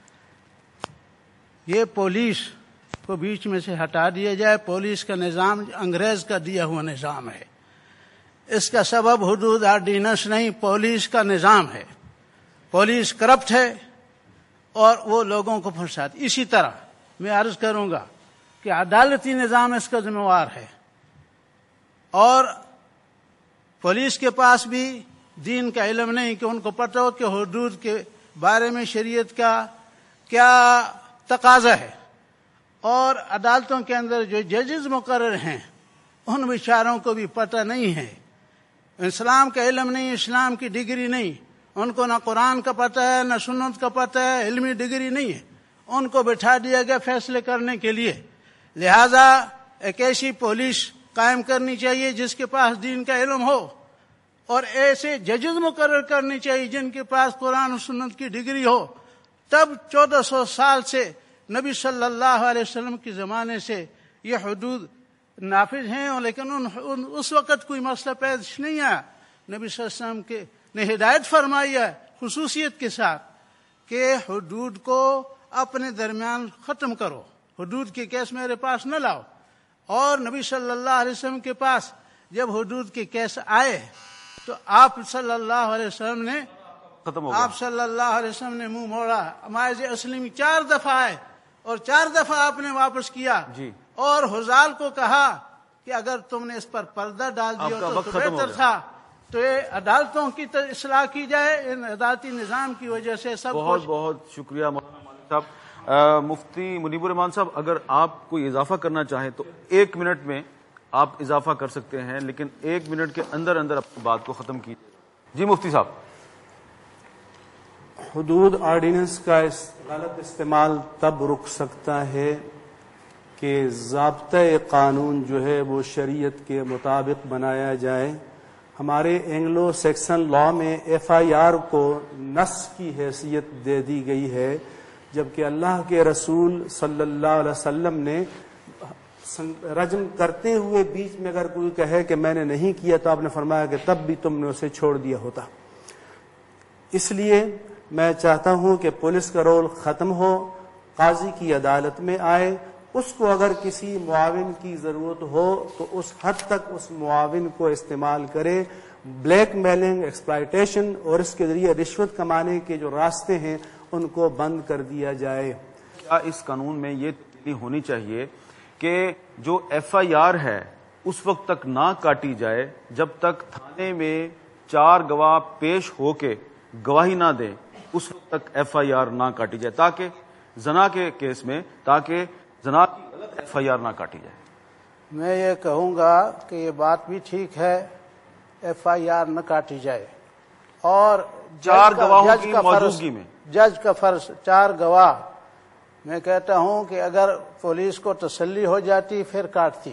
یہ پولیس کو بیچ میں سے ہٹا دیا جائے. پولیس کا نظام انگریز کا دیا ہوا نظام ہے. اس کا سبب حدود آرڈیننس نہیں، پولیس کا نظام ہے. پولیس کرپٹ ہے اور وہ لوگوں کو پھنساتی. اسی طرح میں عرض کروں گا کہ عدالتی نظام اس کا ذمہ وار ہے، اور پولیس کے پاس بھی دین کا علم نہیں کہ ان کو پتہ ہو کہ حدود کے بارے میں شریعت کا کیا تقاضا ہے. اور عدالتوں کے اندر جو ججز مقرر ہیں ان بیچاروں کو بھی پتہ نہیں ہے، اسلام کا علم نہیں، اسلام کی ڈگری نہیں، ان کو نہ قرآن کا پتہ ہے نہ سنت کا پتہ ہے، علمی ڈگری نہیں ہے. ان کو بٹھا دیا گیا فیصلے کرنے کے لیے. لہذا ایک ایسی پولیس قائم کرنی چاہیے جس کے پاس دین کا علم ہو، اور ایسے ججز مقرر کرنی چاہیے جن کے پاس قرآن و سنت کی ڈگری ہو. تب چودہ سو سال سے نبی صلی اللہ علیہ وسلم کے زمانے سے یہ حدود نافذ ہیں، لیکن ان, ان اس وقت کوئی مسئلہ پیش نہیں آیا. نبی صلی اللہ علیہ وسلم کے نے ہدایت فرمائی ہے خصوصیت کے ساتھ کہ حدود کو اپنے درمیان ختم کرو، حدود کے کیس میرے پاس نہ لاؤ. اور نبی صلی اللہ علیہ وسلم کے پاس جب حدود کے کیس آئے تو آپ صلی اللہ علیہ وسلم نے آپ صلی اللہ علیہ وسلم نے منہ موڑا. ماعز اسلم چار دفعہ آئے اور چار دفعہ آپ نے واپس کیا جی. اور حزال کو کہا کہ اگر تم نے اس پر پردہ ڈال دیا تو, تو بہتر تھا. تو یہ عدالتوں کی اصلاح کی جائے، ان عدالتی نظام کی وجہ سے سب. بہت بہت شکریہ مولانا مالک صاحب. مفتی منیب الرحمان صاحب، اگر آپ کوئی اضافہ کرنا چاہیں تو ایک منٹ میں آپ اضافہ کر سکتے ہیں، لیکن ایک منٹ کے اندر اندر اپنی بات کو ختم کیجیے. جی مفتی صاحب. حدود آرڈیننس کا غلط استعمال تب رک سکتا ہے کہ ضابطۂ قانون جو ہے وہ شریعت کے مطابق بنایا جائے. ہمارے اینگلو سیکسن لا میں ایف آئی آر کو نص کی حیثیت دے دی گئی ہے، جبکہ اللہ کے رسول صلی اللہ علیہ وسلم نے رجم کرتے ہوئے بیچ میں اگر کوئی کہے کہ میں نے نہیں کیا تو آپ نے فرمایا کہ تب بھی تم نے اسے چھوڑ دیا ہوتا. اس لیے میں چاہتا ہوں کہ پولیس کا رول ختم ہو، قاضی کی عدالت میں آئے اس کو اگر کسی معاون کی ضرورت ہو تو اس حد تک اس معاون کو استعمال کرے. بلیک میلنگ، ایکسپلائٹیشن اور اس کے ذریعے رشوت کمانے کے جو راستے ہیں ان کو بند کر دیا جائے. اس قانون میں یہ تبدیلی ہونی چاہیے کہ جو ایف آئی آر ہے اس وقت تک نہ کاٹی جائے جب تک تھانے میں چار گواہ پیش ہو کے گواہی نہ دیں، اس وقت تک ایف آئی آر نہ کاٹی جائے، تاکہ زنا کے کیس میں تاکہ زنا کی غلط ایف آئی آر نہ کاٹی جائے. میں یہ کہوں گا کہ یہ بات بھی ٹھیک ہے، ایف آئی آر نہ کاٹی جائے، اور چار گواہوں جج کی کا فرض موجودگی میں جج کا فرض چار گواہ. میں کہتا ہوں کہ اگر پولیس کو تسلی ہو جاتی پھر کاٹتی.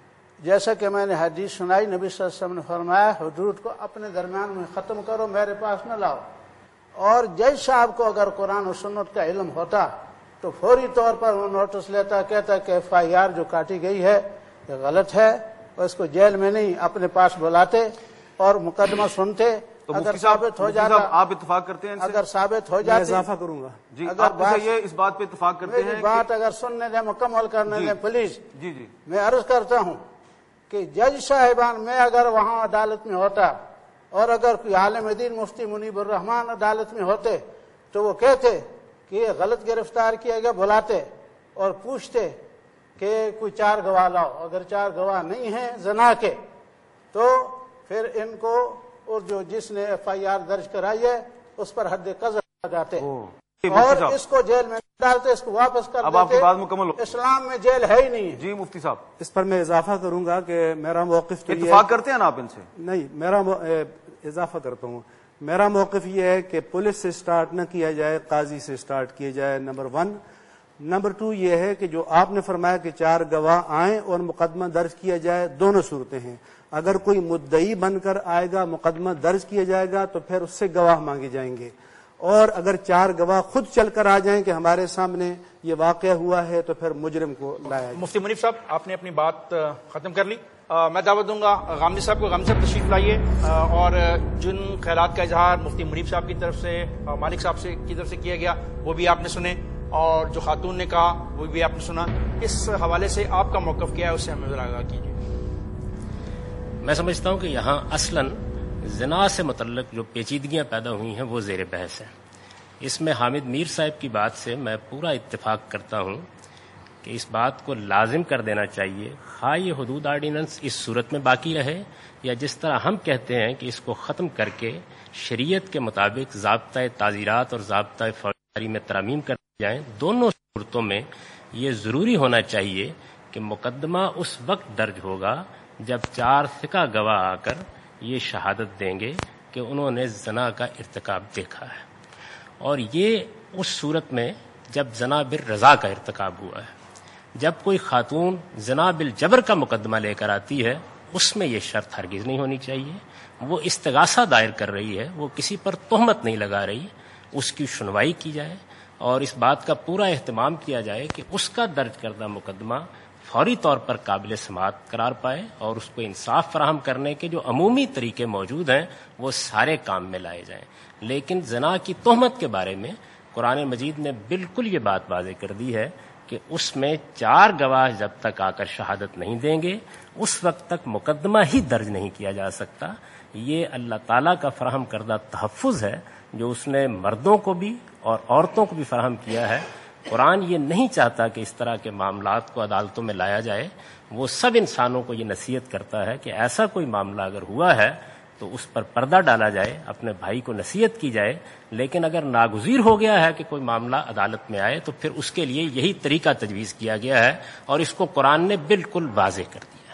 جیسا کہ میں نے حدیث سنائی، نبی صلی اللہ علیہ وسلم نے فرمایا حدود کو اپنے درمیان میں ختم کرو، میرے پاس نہ لاؤ. اور جج صاحب کو اگر قرآن و سنت کا علم ہوتا تو فوری طور پر وہ نوٹس لیتا، کہتا کہ ایف آئی آر جو کاٹی گئی ہے یہ غلط ہے، اور اس کو جیل میں نہیں اپنے پاس بلاتے اور مقدمہ سنتے. اگر ثابت ہو جاتا، آپ اتفاق کرتے ہیں ان سے؟ اگر ثابت ہو میں جاتی، اضافہ کروں گا. جی اگر آپ بات- یہ اس بات پہ اتفاق کرتے میری ہیں بات اگر سننے دیں، مکمل کرنے جی. دیں پلیز. جی جی میں عرض کرتا ہوں کہ جج صاحبان، میں اگر وہاں عدالت میں ہوتا اور اگر کوئی عالم دین مفتی منیب الرحمان عدالت میں ہوتے تو وہ کہتے کہ یہ غلط گرفتار کیا گیا، بلاتے اور پوچھتے کہ کوئی چار گواہ لاؤ. اگر چار گواہ نہیں ہیں زنا کے تو پھر ان کو، اور جو جس نے ایف آئی آر درج کرائی ہے اس پر حد قذف لگاتے اور اس کو جیل میں ڈالتے، اس کو واپس کر اب آپ کی دیتے. بات مکمل ہو. اسلام میں جیل ہے ہی نہیں. جی مفتی صاحب اس پر میں اضافہ کروں گا کہ میرا موقف تو یہ ہے، اتفاق کرتے ہیں نا آپ ان سے؟ نہیں میرا مو- اے، اضافہ کرتا ہوں. میرا موقف یہ ہے کہ پولیس سے سٹارٹ نہ کیا جائے، قاضی سے سٹارٹ کیا جائے، نمبر ون. نمبر ٹو یہ ہے کہ جو آپ نے فرمایا کہ چار گواہ آئیں اور مقدمہ درج کیا جائے، دونوں صورتیں ہیں. اگر کوئی مدعی بن کر آئے گا، مقدمہ درج کیا جائے گا تو پھر اس سے گواہ مانگے جائیں گے. اور اگر چار گواہ خود چل کر آ جائیں کہ ہمارے سامنے یہ واقعہ ہوا ہے تو پھر مجرم کو لایا جائے. مفتی منیف صاحب، آپ نے اپنی بات آ، ختم کر لی. آ، میں دعوت دوں گا غامدی صاحب کو. غامدی صاحب تشریف لائیے، آ، اور جن خیالات کا اظہار مفتی منیف صاحب کی طرف سے، آ، مالک صاحب سے کی طرف سے کیا گیا وہ بھی آپ نے سنے، اور جو خاتون نے کہا وہ بھی آپ نے سنا. اس حوالے سے آپ کا موقف کیا ہے اس سے ہمیں ذرا آگاہ کیجیے. میں سمجھتا ہوں کہ یہاں اصلاً زنا سے متعلق جو پیچیدگیاں پیدا ہوئی ہیں وہ زیر بحث ہیں. اس میں حامد میر صاحب کی بات سے میں پورا اتفاق کرتا ہوں کہ اس بات کو لازم کر دینا چاہیے، خواہ یہ حدود آرڈیننس اس صورت میں باقی رہے یا جس طرح ہم کہتے ہیں کہ اس کو ختم کر کے شریعت کے مطابق ضابطۂ تعزیرات اور ضابطۂ فوجداری میں ترامیم کر جائیں. دونوں صورتوں میں یہ ضروری ہونا چاہیے کہ مقدمہ اس وقت درج ہوگا جب چار ثقہ گواہ آ کر یہ شہادت دیں گے کہ انہوں نے زنا کا ارتکاب دیکھا ہے، اور یہ اس صورت میں جب زنا بالرضا کا ارتکاب ہوا ہے. جب کوئی خاتون زنا بالجبر کا مقدمہ لے کر آتی ہے اس میں یہ شرط ہرگز نہیں ہونی چاہیے. وہ استغاثہ دائر کر رہی ہے، وہ کسی پر تہمت نہیں لگا رہی. اس کی سنوائی کی جائے اور اس بات کا پورا اہتمام کیا جائے کہ اس کا درج کردہ مقدمہ فوری طور پر قابل سماعت قرار پائے، اور اس کو انصاف فراہم کرنے کے جو عمومی طریقے موجود ہیں وہ سارے کام میں لائے جائیں. لیکن زنا کی تہمت کے بارے میں قرآن مجید نے بالکل یہ بات واضح کر دی ہے کہ اس میں چار گواہ جب تک آ کر شہادت نہیں دیں گے اس وقت تک مقدمہ ہی درج نہیں کیا جا سکتا. یہ اللہ تعالیٰ کا فراہم کردہ تحفظ ہے جو اس نے مردوں کو بھی اور عورتوں کو بھی فراہم کیا ہے. قرآن یہ نہیں چاہتا کہ اس طرح کے معاملات کو عدالتوں میں لایا جائے. وہ سب انسانوں کو یہ نصیحت کرتا ہے کہ ایسا کوئی معاملہ اگر ہوا ہے تو اس پر پردہ ڈالا جائے، اپنے بھائی کو نصیحت کی جائے. لیکن اگر ناگزیر ہو گیا ہے کہ کوئی معاملہ عدالت میں آئے تو پھر اس کے لیے یہی طریقہ تجویز کیا گیا ہے، اور اس کو قرآن نے بالکل واضح کر دیا.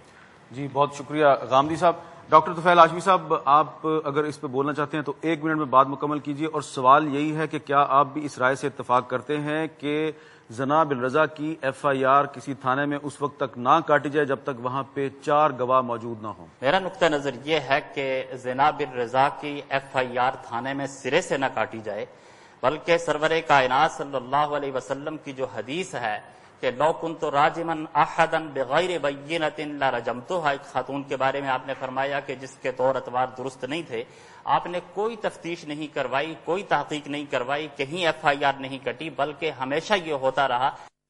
جی بہت شکریہ غامدی صاحب. ڈاکٹر طفیل ہاشمی صاحب، آپ اگر اس پہ بولنا چاہتے ہیں تو ایک منٹ میں بات مکمل کیجیے. اور سوال یہی ہے کہ کیا آپ بھی اس رائے سے اتفاق کرتے ہیں کہ زنا بالرضا کی ایف آئی آر کسی تھانے میں اس وقت تک نہ کاٹی جائے جب تک وہاں پہ چار گواہ موجود نہ ہوں؟ میرا نقطہ نظر یہ ہے کہ زنا بالرضا کی ایف آئی آر تھانے میں سرے سے نہ کاٹی جائے، بلکہ سرور کائنات صلی اللہ علیہ وسلم کی جو حدیث ہے کہ لو کنت راجما احدا بغیر بینۃ لرجمتها، ایک خاتون کے بارے میں آپ نے فرمایا کہ جس کے طور اتوار درست نہیں تھے، آپ نے کوئی تفتیش نہیں کروائی، کوئی تحقیق نہیں کروائی، کہیں ایف آئی آر نہیں کٹی، بلکہ ہمیشہ یہ ہوتا رہا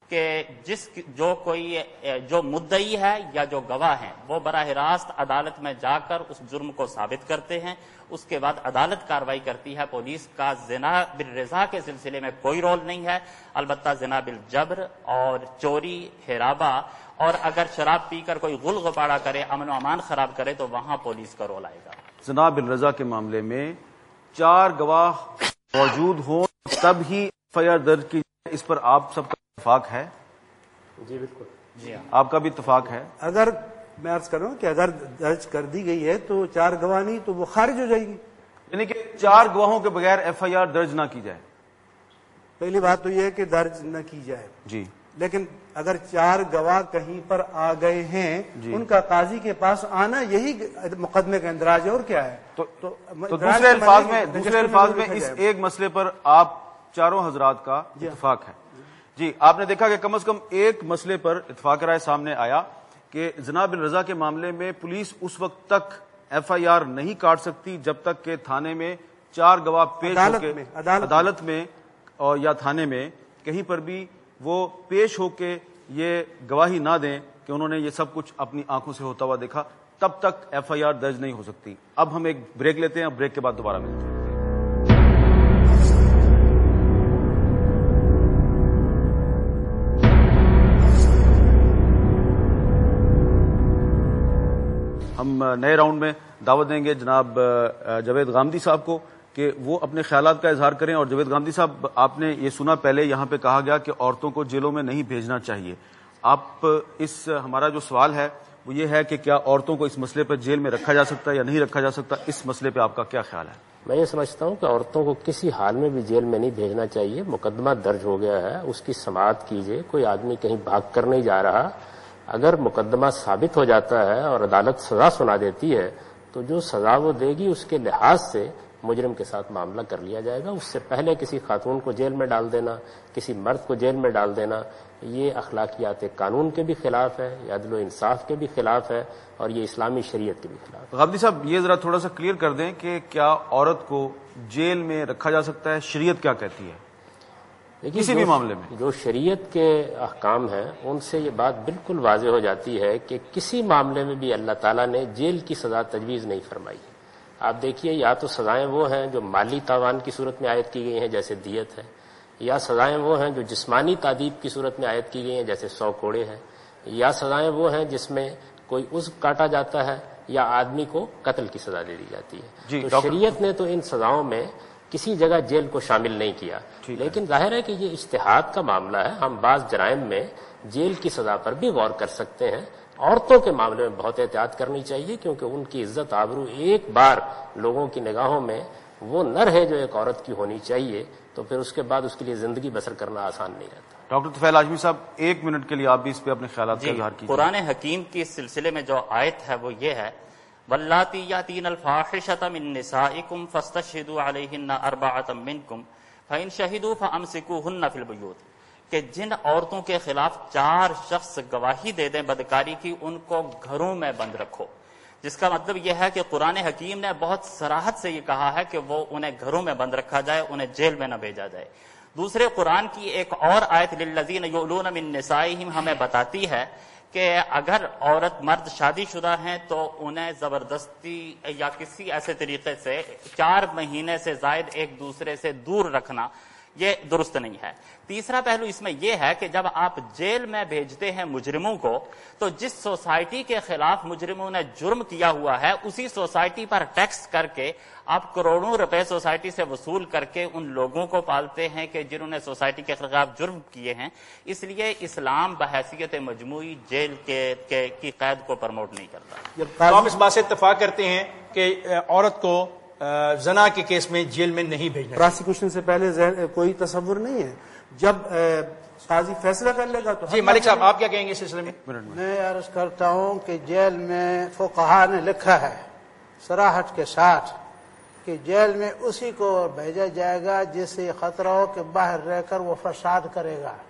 کہ جس جو کوئی جو مدعی ہے یا جو گواہ ہیں وہ براہ راست عدالت میں جا کر اس جرم کو ثابت کرتے ہیں، اس کے بعد عدالت کارروائی کرتی ہے۔ پولیس کا زنا بالرضا کے سلسلے میں کوئی رول نہیں ہے، البتہ زنا بالجبر اور چوری، ہرابہ اور اگر شراب پی کر کوئی غل غپاڑا کرے، امن و امان خراب کرے تو وہاں پولیس کا رول آئے گا۔ زنا بالرضا کے معاملے میں چار گواہ موجود ہوں تب ہی ایف آئی آر درج کی جائے، اس پر آپ سب کا اتفاق ہے؟ جی بالکل، جی ہاں، آپ کا بھی اتفاق ہے؟ اگر میں عرض کر رہا ہوں کہ اگر درج کر دی گئی ہے تو چار گواہ نہیں تو وہ خارج ہو جائے گی، یعنی کہ چار گواہوں کے بغیر ایف آئی آر درج نہ کی جائے۔ پہلی بات تو یہ ہے کہ درج نہ کی جائے، جی، لیکن اگر چار گواہ کہیں پر آ گئے ہیں جی، ان کا قاضی کے پاس آنا یہی مقدمے کا اندراج ہے، اور کیا ہے؟ تو, تو, تو دوسرے الفاظ میں دوسرے الفاظ میں اس ایک مسئلے پر آپ چاروں حضرات کا اتفاق ہے۔ جی، آپ نے دیکھا کہ کم از کم ایک مسئلے پر اتفاق رائے سامنے آیا کہ زنا بالرضا کے معاملے میں پولیس اس وقت تک ایف آئی آر نہیں کاٹ سکتی جب تک کہ تھانے میں چار گواہ پیش ہو کے عدالت میں اور یا تھانے میں کہیں پر بھی وہ پیش ہو کے یہ گواہی نہ دیں کہ انہوں نے یہ سب کچھ اپنی آنکھوں سے ہوتا ہوا دیکھا، تب تک ایف آئی آر درج نہیں ہو سکتی۔ اب ہم ایک بریک لیتے ہیں، بریک کے بعد دوبارہ ملتے ہیں۔ ہم نئے راؤنڈ میں دعوت دیں گے جناب جاوید غامدی صاحب کو کہ وہ اپنے خیالات کا اظہار کریں۔ اور جاوید غامدی صاحب، آپ نے یہ سنا پہلے یہاں پہ کہا گیا کہ عورتوں کو جیلوں میں نہیں بھیجنا چاہیے، آپ اس ہمارا جو سوال ہے وہ یہ ہے کہ کیا عورتوں کو اس مسئلے پر جیل میں رکھا جا سکتا ہے یا نہیں رکھا جا سکتا؟ اس مسئلے پہ آپ کا کیا خیال ہے؟ میں یہ سمجھتا ہوں کہ عورتوں کو کسی حال میں بھی جیل میں نہیں بھیجنا چاہیے۔ مقدمہ درج ہو گیا ہے، اس کی سماعت کیجیے، کوئی آدمی کہیں بھاگ کر نہیں جا رہا۔ اگر مقدمہ ثابت ہو جاتا ہے اور عدالت سزا سنا دیتی ہے تو جو سزا وہ دے گی اس کے لحاظ سے مجرم کے ساتھ معاملہ کر لیا جائے گا۔ اس سے پہلے کسی خاتون کو جیل میں ڈال دینا، کسی مرد کو جیل میں ڈال دینا، یہ اخلاقیات قانون کے بھی خلاف ہے، یہ عدل و انصاف کے بھی خلاف ہے، اور یہ اسلامی شریعت کے بھی خلاف ہے۔ غامدی صاحب، یہ ذرا تھوڑا سا کلیئر کر دیں کہ کیا عورت کو جیل میں رکھا جا سکتا ہے؟ شریعت کیا کہتی ہے کسی بھی معاملے میں؟ جو شریعت کے احکام ہیں ان سے یہ بات بالکل واضح ہو جاتی ہے کہ کسی معاملے میں بھی اللہ تعالیٰ نے جیل کی سزا تجویز نہیں فرمائی۔ آپ دیکھیے، یا تو سزائیں وہ ہیں جو مالی تاوان کی صورت میں عائد کی گئی ہیں جیسے دیت ہے، یا سزائیں وہ ہیں جو جسمانی تعذیب کی صورت میں عائد کی گئی ہیں جیسے سو کوڑے ہیں، یا سزائیں وہ ہیں جس میں کوئی عضو کاٹا جاتا ہے یا آدمی کو قتل کی سزا دے دی جاتی ہے۔ تو شریعت نے تو ان سزاؤں میں کسی جگہ جیل کو شامل نہیں کیا، لیکن ظاہر ہے کہ یہ اجتہاد کا معاملہ ہے۔ ہم بعض جرائم میں جیل کی سزا پر بھی غور کر سکتے ہیں۔ عورتوں کے معاملے میں بہت احتیاط کرنی چاہیے کیونکہ ان کی عزت آبرو ایک بار لوگوں کی نگاہوں میں وہ نہ رہے جو ایک عورت کی ہونی چاہیے، تو پھر اس کے بعد اس کے لیے زندگی بسر کرنا آسان نہیں رہتا۔ ڈاکٹر طفیل ہاشمی صاحب، ایک منٹ کے لیے آپ بھی اس پہ اپنے خیالات کا اظہار کیجیے۔ قرآن حکیم کی اس سلسلے میں جو آیت ہے وہ یہ ہے، واللاتی یاتین الفاحشۃ من نسائکم فاستشہدوا علیہن اربعۃ منکم فإن شہدوا فامسکوہن فی البیوت، کہ جن عورتوں کے خلاف چار شخص گواہی دے دیں بدکاری کی ان کو گھروں میں بند رکھو، جس کا مطلب یہ ہے کہ قرآن حکیم نے بہت صراحت سے یہ کہا ہے کہ وہ انہیں گھروں میں بند رکھا جائے، انہیں جیل میں نہ بھیجا جائے۔ دوسرے قرآن کی ایک اور آیت للذین یؤلون من نسائہم ہمیں بتاتی ہے کہ اگر عورت مرد شادی شدہ ہیں تو انہیں زبردستی یا کسی ایسے طریقے سے چار مہینے سے زائد ایک دوسرے سے دور رکھنا یہ درست نہیں ہے۔ تیسرا پہلو اس میں یہ ہے کہ جب آپ جیل میں بھیجتے ہیں مجرموں کو تو جس سوسائٹی کے خلاف مجرموں نے جرم کیا ہوا ہے اسی سوسائٹی پر ٹیکس کر کے آپ کروڑوں روپے سوسائٹی سے وصول کر کے ان لوگوں کو پالتے ہیں کہ جنہوں نے سوسائٹی کے خلاف جرم کیے ہیں۔ اس لیے اسلام بحیثیت مجموعی جیل کے کی قید کو پروموٹ نہیں کرتا۔ تو آپ اس بات سے اتفاق کرتے ہیں کہ عورت کو زنا کے کیس میں جیل میں نہیں بھیجنا؟ پراسیکیوشن سے پہلے کوئی تصور نہیں ہے، جب قاضی فیصلہ کر لے گا تو۔ جی ملک صاحب، آپ کیا کہیں گے اس سلسلے میں؟ میں عرض کرتا ہوں کہ جیل میں فقہا نے لکھا ہے صراحت کے ساتھ کہ جیل میں اسی کو بھیجا جائے گا جس سے خطرہ ہو کہ باہر رہ کر وہ فساد کرے گا،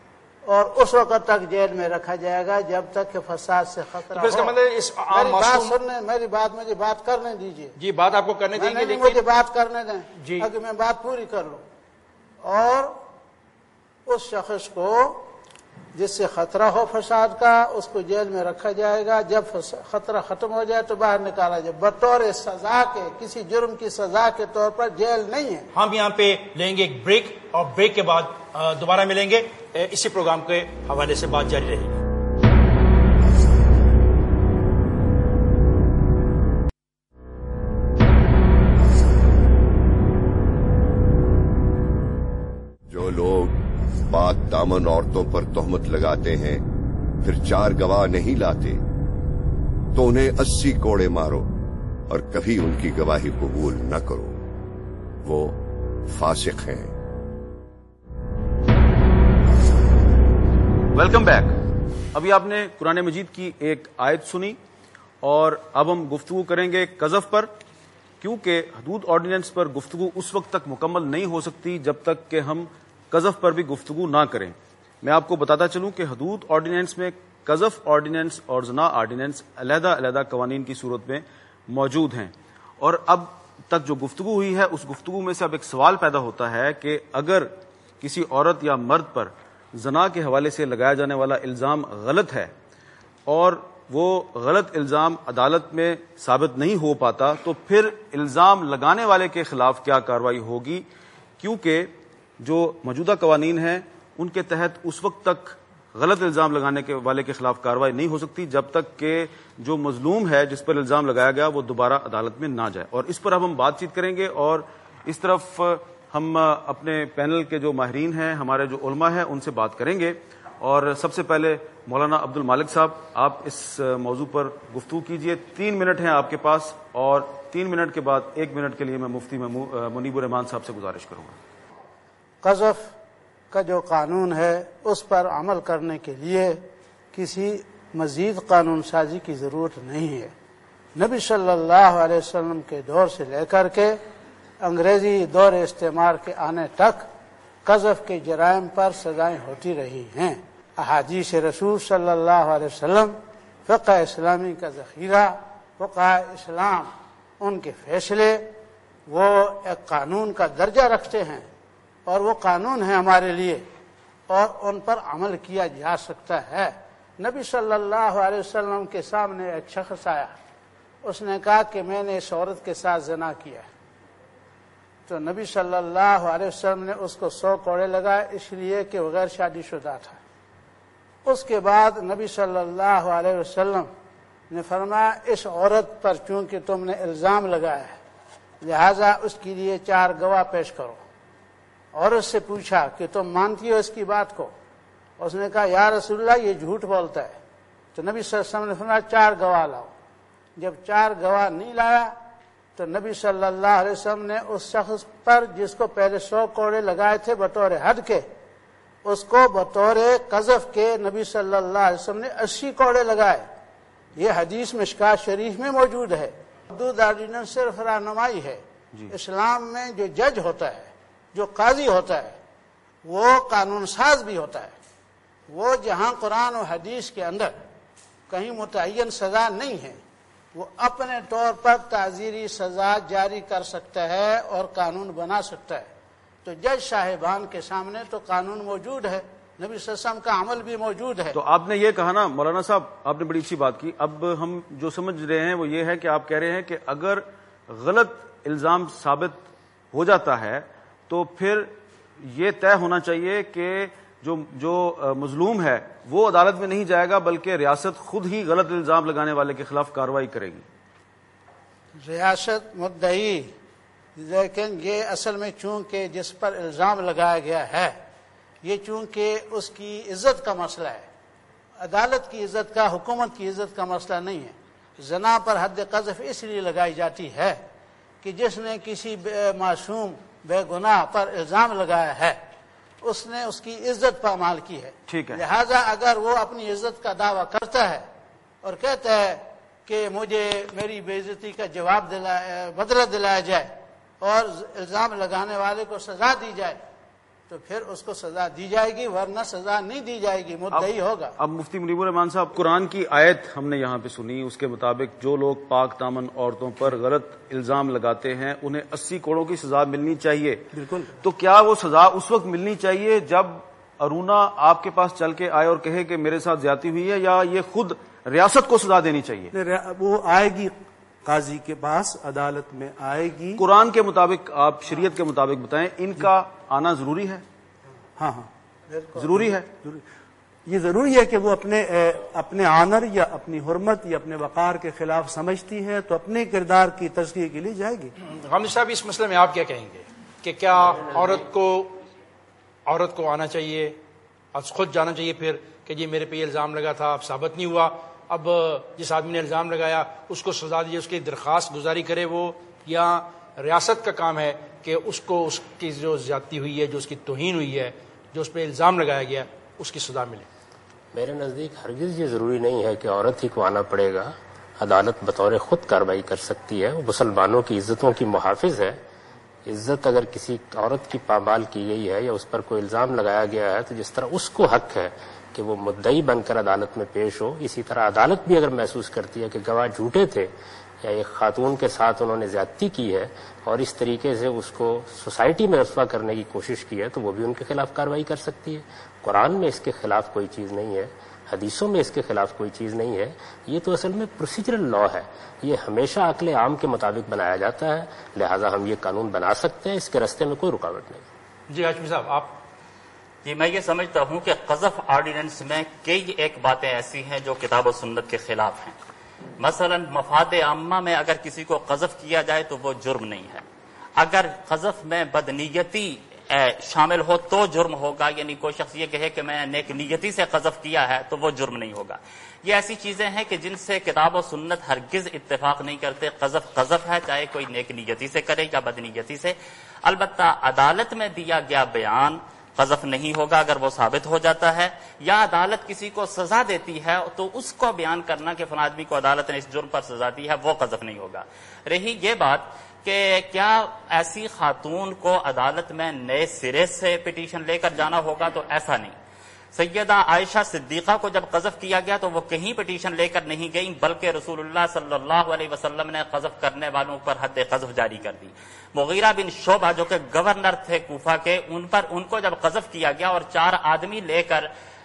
اور اس وقت تک جیل میں رکھا جائے گا جب تک کہ فساد سے خطرہ ہو۔ میری بات سننے میری بات مجھے بات کرنے دیجیے۔ جی بات آپ کو کرنے دیں گے، مجھے بات کرنے دیں جی تاکہ میں بات پوری کر لوں۔ اور اس شخص کو جس سے خطرہ ہو فساد کا اس کو جیل میں رکھا جائے گا، جب خطرہ ختم ہو جائے تو باہر نکالا جائے، بطور سزا کے، کسی جرم کی سزا کے طور پر جیل نہیں ہے۔ ہم یہاں پہ لیں گے ایک بریک، اور بریک کے بعد دوبارہ ملیں گے، اسی پروگرام کے حوالے سے بات جاری رہے گی۔ جو لوگ پاک دامن عورتوں پر تہمت لگاتے ہیں پھر چار گواہ نہیں لاتے تو انہیں اسی کوڑے مارو اور کبھی ان کی گواہی قبول نہ کرو، وہ فاسق ہیں۔ Welcome back. ابھی آپ نے قرآن مجید کی ایک آیت سنی اور اب ہم گفتگو کریں گے قذف پر، کیونکہ حدود آرڈیننس پر گفتگو اس وقت تک مکمل نہیں ہو سکتی جب تک کہ ہم قذف پر بھی گفتگو نہ کریں۔ میں آپ کو بتاتا چلوں کہ حدود آرڈیننس میں قذف آرڈیننس اور زنا آرڈیننس علیحدہ علیحدہ قوانین کی صورت میں موجود ہیں، اور اب تک جو گفتگو ہوئی ہے اس گفتگو میں سے اب ایک سوال پیدا ہوتا ہے کہ اگر کسی عورت یا مرد پر زنا کے حوالے سے لگایا جانے والا الزام غلط ہے اور وہ غلط الزام عدالت میں ثابت نہیں ہو پاتا تو پھر الزام لگانے والے کے خلاف کیا کارروائی ہوگی، کیونکہ جو موجودہ قوانین ہیں ان کے تحت اس وقت تک غلط الزام لگانے کے والے کے خلاف کارروائی نہیں ہو سکتی جب تک کہ جو مظلوم ہے جس پر الزام لگایا گیا وہ دوبارہ عدالت میں نہ جائے۔ اور اس پر اب ہم بات چیت کریں گے، اور اس طرف ہم اپنے پینل کے جو ماہرین ہیں، ہمارے جو علماء ہیں، ان سے بات کریں گے۔ اور سب سے پہلے مولانا عبد المالک صاحب، آپ اس موضوع پر گفتگو کیجئے۔ تین منٹ ہیں آپ کے پاس، اور تین منٹ کے بعد ایک منٹ کے لیے میں مفتی منیب الرحمان صاحب سے گزارش کروں گا۔ قذف کا جو قانون ہے اس پر عمل کرنے کے لیے کسی مزید قانون سازی کی ضرورت نہیں ہے۔ نبی صلی اللہ علیہ وسلم کے دور سے لے کر کے انگریزی دور استعمار کے آنے تک قذف کے جرائم پر سزائیں ہوتی رہی ہیں۔ احادیث رسول صلی اللہ علیہ وسلم، فقہ اسلامی کا ذخیرہ، فقہ اسلام ان کے فیصلے وہ ایک قانون کا درجہ رکھتے ہیں، اور وہ قانون ہے ہمارے لیے، اور ان پر عمل کیا جا سکتا ہے۔ نبی صلی اللہ علیہ وسلم کے سامنے ایک شخص آیا، اس نے کہا کہ میں نے اس عورت کے ساتھ زنا کیا، تو نبی صلی اللہ علیہ وسلم نے اس کو سو کوڑے لگائے، اس لیے کہ وہ غیر شادی شدہ تھا۔ اس کے بعد نبی صلی اللہ علیہ وسلم نے فرمایا اس عورت پر چونکہ تم نے الزام لگایا ہے لہذا اس کے لیے چار گواہ پیش کرو۔ اور اس سے پوچھا کہ تم مانتی ہو اس کی بات کو؟ اس نے کہا یا رسول اللہ یہ جھوٹ بولتا ہے۔ تو نبی صلی اللہ علیہ وسلم نے فرمایا چار گواہ لاؤ۔ جب چار گواہ نہیں لایا تو نبی صلی اللہ علیہ وسلم نے اس شخص پر جس کو پہلے سو کوڑے لگائے تھے بطور حد کے، اس کو بطور قذف کے نبی صلی اللہ علیہ وسلم نے اسی کوڑے لگائے۔ یہ حدیث مشکات شریف میں موجود ہے۔ حدود آرڈیننس صرف رہنمائی ہے۔ جی۔ اسلام میں جو جج ہوتا ہے، جو قاضی ہوتا ہے، وہ قانون ساز بھی ہوتا ہے۔ وہ جہاں قرآن و حدیث کے اندر کہیں متعین سزا نہیں ہے، وہ اپنے طور پر تعزیری سزا جاری کر سکتا ہے اور قانون بنا سکتا ہے۔ تو جج صاحبان کے سامنے تو قانون موجود ہے، نبی صلی اللہ علیہ وسلم کا عمل بھی موجود ہے۔ تو آپ نے یہ کہا نا مولانا صاحب، آپ نے بڑی اچھی بات کی۔ اب ہم جو سمجھ رہے ہیں وہ یہ ہے کہ آپ کہہ رہے ہیں کہ اگر غلط الزام ثابت ہو جاتا ہے تو پھر یہ طے ہونا چاہیے کہ جو جو مظلوم ہے وہ عدالت میں نہیں جائے گا بلکہ ریاست خود ہی غلط الزام لگانے والے کے خلاف کارروائی کرے گی۔ ریاست مدعی، لیکن یہ اصل میں چونکہ جس پر الزام لگایا گیا ہے یہ چونکہ اس کی عزت کا مسئلہ ہے، عدالت کی عزت کا، حکومت کی عزت کا مسئلہ نہیں ہے۔ زنا پر حد قذف اس لیے لگائی جاتی ہے کہ جس نے کسی معصوم بے گناہ پر الزام لگایا ہے اس نے اس کی عزت پامال کی ہے۔ ٹھیک ہے، لہذا اگر وہ اپنی عزت کا دعویٰ کرتا ہے اور کہتا ہے کہ مجھے میری بے عزتی کا جواب دلا بدلہ دلایا جائے اور الزام لگانے والے کو سزا دی جائے تو پھر اس کو سزا دی جائے گی، ورنہ سزا نہیں دی جائے گی، مدعی ہوگا۔ اب مفتی منیب الرحمان صاحب، قرآن کی آیت ہم نے یہاں پہ سنی، اس کے مطابق جو لوگ پاک دامن عورتوں پر غلط الزام لگاتے ہیں انہیں اسی کوڑوں کی سزا ملنی چاہیے۔ بالکل۔ تو کیا وہ سزا اس وقت ملنی چاہیے جب ارونا آپ کے پاس چل کے آئے اور کہے کہ میرے ساتھ زیادتی ہوئی ہے، یا یہ خود ریاست کو سزا دینی چاہیے؟ وہ آئے گی قاضی کے پاس، عدالت میں آئے گی. قرآن کے مطابق، آپ شریعت کے مطابق بتائیں، ان کا آنا ضروری ہے؟ ہاں ہاں ضروری ہے. یہ ضروری ہے کہ وہ اپنے اپنے آنر یا اپنی حرمت یا اپنے وقار کے خلاف سمجھتی ہے تو اپنے کردار کی تزکیے کے لیے جائے گی. غامدی صاحب، اس مسئلے میں آپ کیا کہیں گے کہ کیا عورت کو عورت کو آنا چاہیے اور خود جانا چاہیے پھر کہ جی میرے پہ یہ الزام لگا تھا، اب ثابت نہیں ہوا، اب جس آدمی نے الزام لگایا اس کو سزا دیجیے، اس کی درخواست گزاری کرے وہ، یا ریاست کا کام ہے کہ اس کو اس کی جو زیادتی ہوئی ہے، جو اس کی توہین ہوئی ہے، جو اس پہ الزام لگایا گیا، اس کی سزا ملے؟ میرے نزدیک ہرگز یہ ضروری نہیں ہے کہ عورت ہی کو آنا پڑے گا. عدالت بطور خود کارروائی کر سکتی ہے. وہ مسلمانوں کی عزتوں کی محافظ ہے. عزت اگر کسی عورت کی پامال کی گئی ہے یا اس پر کوئی الزام لگایا گیا ہے تو جس طرح اس کو حق ہے کہ وہ مدعی بن کر عدالت میں پیش ہو، اسی طرح عدالت بھی اگر محسوس کرتی ہے کہ گواہ جھوٹے تھے یا ایک خاتون کے ساتھ انہوں نے زیادتی کی ہے اور اس طریقے سے اس کو سوسائٹی میں رسوا کرنے کی کوشش کی ہے، تو وہ بھی ان کے خلاف کارروائی کر سکتی ہے. قرآن میں اس کے خلاف کوئی چیز نہیں ہے، حدیثوں میں اس کے خلاف کوئی چیز نہیں ہے. یہ تو اصل میں پروسیجرل لا ہے. یہ ہمیشہ عقل عام کے مطابق بنایا جاتا ہے، لہٰذا ہم یہ قانون بنا سکتے ہیں، اس کے راستے میں کوئی رکاوٹ نہیں. جی ہاشمی صاحب، آپ؟ جی، میں یہ سمجھتا ہوں کہ قذف آرڈیننس میں کئی ایک باتیں ایسی ہیں جو کتاب و سنت کے خلاف ہیں. مثلا مفاد عامہ میں اگر کسی کو قذف کیا جائے تو وہ جرم نہیں ہے. اگر قذف میں بدنیتی شامل ہو تو جرم ہوگا، یعنی کوئی شخص یہ کہے کہ میں نیک نیتی سے قذف کیا ہے تو وہ جرم نہیں ہوگا. یہ ایسی چیزیں ہیں کہ جن سے کتاب و سنت ہرگز اتفاق نہیں کرتے. قذف قذف ہے، چاہے کوئی نیک نیتی سے کرے یا بدنیتی سے. البتہ عدالت میں دیا گیا بیان قذف نہیں ہوگا اگر وہ ثابت ہو جاتا ہے، یا عدالت کسی کو سزا دیتی ہے تو اس کو بیان کرنا کہ فلاں آدمی کو عدالت نے اس جرم پر سزا دی ہے، وہ قذف نہیں ہوگا. رہی یہ بات کہ کیا ایسی خاتون کو عدالت میں نئے سرے سے پٹیشن لے کر جانا ہوگا، تو ایسا نہیں. سیدہ عائشہ صدیقہ کو جب قذف کیا گیا تو وہ کہیں پٹیشن لے کر نہیں گئیں، بلکہ رسول اللہ صلی اللہ علیہ وسلم نے قذف کرنے والوں پر حد قذف جاری کر دی. مغیرہ بن شعبہ جو کہ گورنر تھے کوفہ کے، ان پر ان کو جب قذف کیا گیا اور چار آدمی لے کر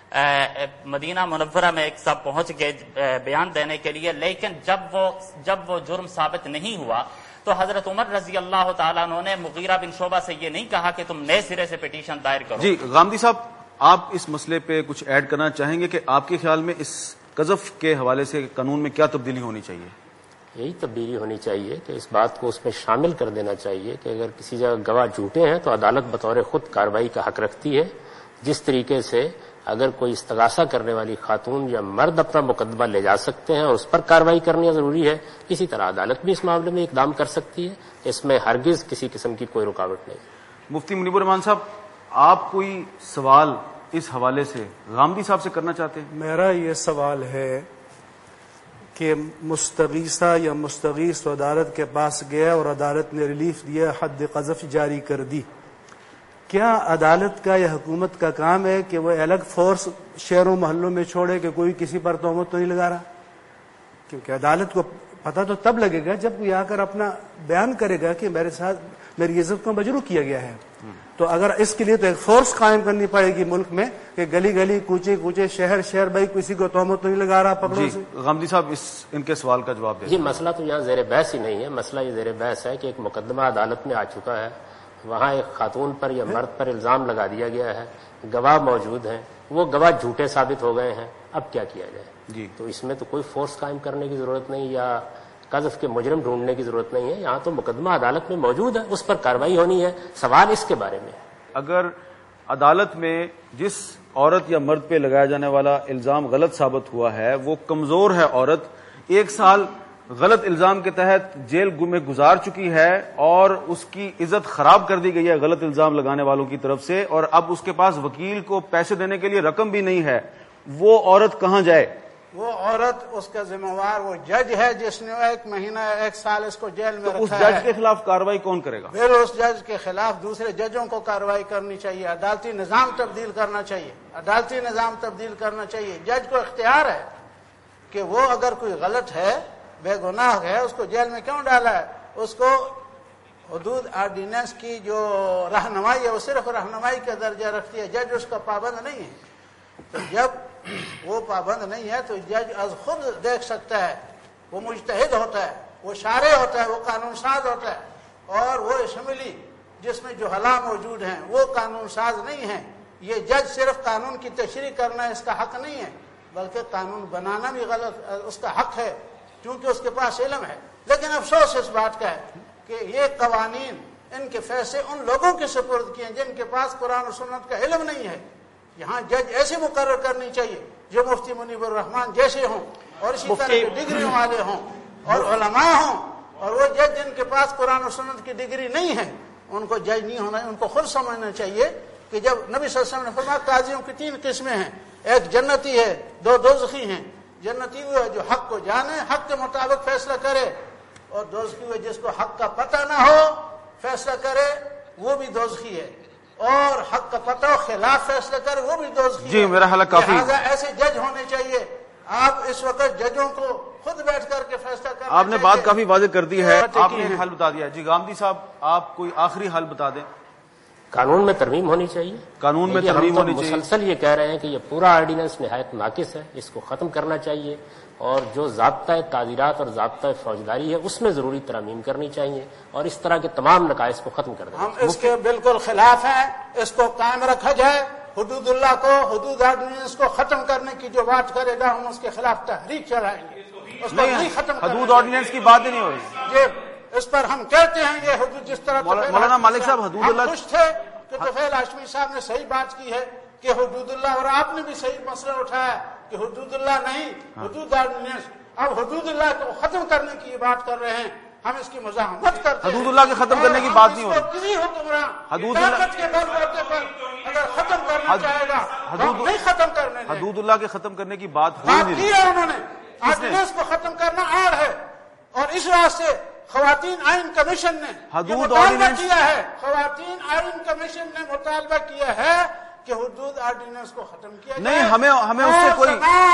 مدینہ منورہ میں ایک سب پہنچ گئے بیان دینے کے لیے، لیکن جب وہ جب وہ جرم ثابت نہیں ہوا تو حضرت عمر رضی اللہ تعالیٰ عنہ نے مغیرہ بن شعبہ سے یہ نہیں کہا کہ تم نئے سرے سے پٹیشن دائر کرو. جی غامدی صاحب، آپ اس مسئلے پہ کچھ ایڈ کرنا چاہیں گے کہ آپ کے خیال میں اس قذف کے حوالے سے قانون میں کیا تبدیلی ہونی چاہیے؟ یہی تبدیلی ہونی چاہیے کہ اس بات کو اس میں شامل کر دینا چاہیے کہ اگر کسی جگہ گواہ جھوٹے ہیں تو عدالت بطور خود کارروائی کا حق رکھتی ہے. جس طریقے سے اگر کوئی استغاثہ کرنے والی خاتون یا مرد اپنا مقدمہ لے جا سکتے ہیں اور اس پر کارروائی کرنی ضروری ہے، اسی طرح عدالت بھی اس معاملے میں اقدام کر سکتی ہے. اس میں ہرگز کسی قسم کی کوئی رکاوٹ نہیں. مفتی منیب الرحمان صاحب، آپ کوئی سوال اس حوالے سے غامدی صاحب سے کرنا چاہتے ہیں؟ میرا یہ سوال ہے کہ مستغیثہ یا مستغیث عدالت کے پاس گیا اور عدالت نے ریلیف دیا، حد قذف جاری کر دی. کیا عدالت کا یا حکومت کا کام ہے کہ وہ الگ فورس شہروں محلوں میں چھوڑے کہ کوئی کسی پر تہمت تو نہیں لگا رہا؟ کیونکہ عدالت کو پتہ تو تب لگے گا جب کوئی آ کر اپنا بیان کرے گا کہ میرے ساتھ میری عزت کو مجروح کیا گیا ہے. تو اگر اس کے لیے تو ایک فورس قائم کرنی پڑے گی ملک میں کہ گلی گلی کوچے کوچے شہر شہر بھائی کسی کو تہمت تو نہیں لگا رہا پکڑو. جی غامدی صاحب، اس ان کے سوال کا جواب دیں. جی مسئلہ تو یہاں زیر بحث ہی نہیں ہے. مسئلہ یہ زیر بحث ہے کہ ایک مقدمہ عدالت میں آ چکا ہے، وہاں ایک خاتون پر یا مرد پر الزام لگا دیا گیا ہے، گواہ موجود ہیں، وہ گواہ جھوٹے ثابت ہو گئے ہیں. اب کیا کیا جائے؟ جی تو اس میں تو کوئی فورس قائم کرنے کی ضرورت نہیں یا قذف کے مجرم ڈھونڈنے کی ضرورت نہیں ہے. یہاں تو مقدمہ عدالت میں موجود ہے، اس پر کارروائی ہونی ہے. سوال اس کے بارے میں اگر عدالت میں جس عورت یا مرد پہ لگایا جانے والا الزام غلط ثابت ہوا ہے، وہ کمزور ہے عورت، ایک سال غلط الزام کے تحت جیل میں گزار چکی ہے اور اس کی عزت خراب کر دی گئی ہے غلط الزام لگانے والوں کی طرف سے، اور اب اس کے پاس وکیل کو پیسے دینے کے لیے رقم بھی نہیں ہے، وہ عورت کہاں جائے؟ وہ عورت اس کا ذمہ وار وہ جج ہے جس نے ایک مہینہ ایک سال اس کو جیل میں رکھا ہے. اس جج کے خلاف کارروائی کون کرے گا؟ پھر اس جج کے خلاف دوسرے ججوں کو کارروائی کرنی چاہیے. عدالتی نظام تبدیل کرنا چاہیے. عدالتی نظام تبدیل کرنا چاہیے. جج کو اختیار ہے کہ وہ اگر کوئی غلط ہے، بے گناہ ہے، اس کو جیل میں کیوں ڈالا ہے؟ اس کو حدود آرڈیننس کی جو رہنمائی ہے وہ صرف رہنمائی کا درجہ رکھتی ہے، جج اس کا پابند نہیں ہے۔ تو جب وہ پابند نہیں ہے تو جج از خود دیکھ سکتا ہے، وہ مجتہد ہوتا ہے، وہ شارع ہوتا ہے، وہ قانون ساز ہوتا ہے، اور وہ اسمبلی جس میں جو حلا موجود ہیں وہ قانون ساز نہیں ہیں۔ یہ جج صرف قانون کی تشریح کرنا اس کا حق نہیں ہے، بلکہ قانون بنانا بھی غلط اس کا حق ہے، کیونکہ اس کے پاس علم ہے۔ لیکن افسوس اس بات کا ہے کہ یہ قوانین، ان کے فیصلے ان لوگوں کے سپرد کیے ہیں جن کے پاس قرآن و سنت کا علم نہیں ہے۔ یہاں جج ایسے مقرر کرنی چاہیے جو مفتی منیب الرحمان جیسے ہوں، اور اسی طرح کے ڈگریوں والے ہوں، اور علماء ہوں، اور وہ جج جن کے پاس قرآن و سنت کی ڈگری نہیں ہے ان کو جج نہیں ہونا ہے۔ ان کو خود سمجھنا چاہیے کہ جب نبی صلی اللہ علیہ وسلم نے فرمایا قاضیوں کی تین قسمیں ہیں، ایک جنتی ہے، دو دوزخی ہیں۔ جنتی وہ ہے جو حق کو جانے، حق کے مطابق فیصلہ کرے، اور دوزخی وہ جس کو حق کا پتہ نہ ہو فیصلہ کرے، وہ بھی دوزخی ہے، اور حق کا پتہ ہو خلاف فیصلہ کرے وہ بھی دوزخی ہے۔ جی میرا حلقہ کافی، لہٰذا ایسے جج ہونے چاہیے۔ آپ اس وقت ججوں کو خود بیٹھ کر کے فیصلہ کرنا، آپ نے بات کافی واضح کر دی ہے، آپ نے حل بتا دیا۔ جی غامدی صاحب آپ کوئی آخری حل بتا دیں۔ قانون میں ترمیم ہونی چاہیے، قانون میں ترمیم ہونی چاہیے۔ مسلسل یہ کہہ رہے ہیں کہ یہ پورا آرڈیننس نہایت ناقص ہے، اس کو ختم کرنا چاہیے، اور جو ضابطۂ تعزیرات اور ضابطۂ فوجداری ہے اس میں ضروری ترامیم کرنی چاہیے، اور اس طرح کے تمام نقائص کو ختم کر دینا ہم اس کے بالکل خلاف ہیں۔ اس کو قائم رکھا جائے، حدود اللہ کو، حدود آرڈیننس کو ختم کرنے کی جو بات کرے گا ہم اس کے خلاف تحریک چلائیں گے، اس کو نہیں ختم۔ حدود آرڈیننس کی بات ہی نہیں ہو رہی، یہ اس پر ہم کہتے ہیں یہ حدود جس طرح مولانا مالک صاحب حدود اللہ خوش تھے کہ طفیل ہاشمی صاحب نے صحیح بات کی ہے کہ حدود اللہ، اور آپ نے بھی صحیح مسئلہ اٹھایا کہ حدود اللہ نہیں، حدود آرڈیننس۔ اب حدود اللہ کو ختم کرنے کی یہ بات کر رہے ہیں، ہم اس کی مزاحمت کرتے ہیں۔ حدود اللہ کے ختم کرنے کی بات نہیں ہو رہی، کسی حکمران حدود اللہ طاقت کے بل بوتے پر اگر ختم کرنا چاہے گا ہم نہیں ختم کرنے دیں۔ حدود اللہ کے ختم کرنے کی بات ہو بات نہیں کی رہی ہے انہوں نے، آرڈیننس کو ختم کرنا آڑ ہے، اور اس واسطے خواتین آئین کمیشن نے حدود مطالبہ کیا ہے، خواتین آئین کمیشن نے مطالبہ کیا ہے کہ حدود آرڈیننس کو ختم کیا جائے۔ نہیں، ہمیں ہمیں اس سے کوئی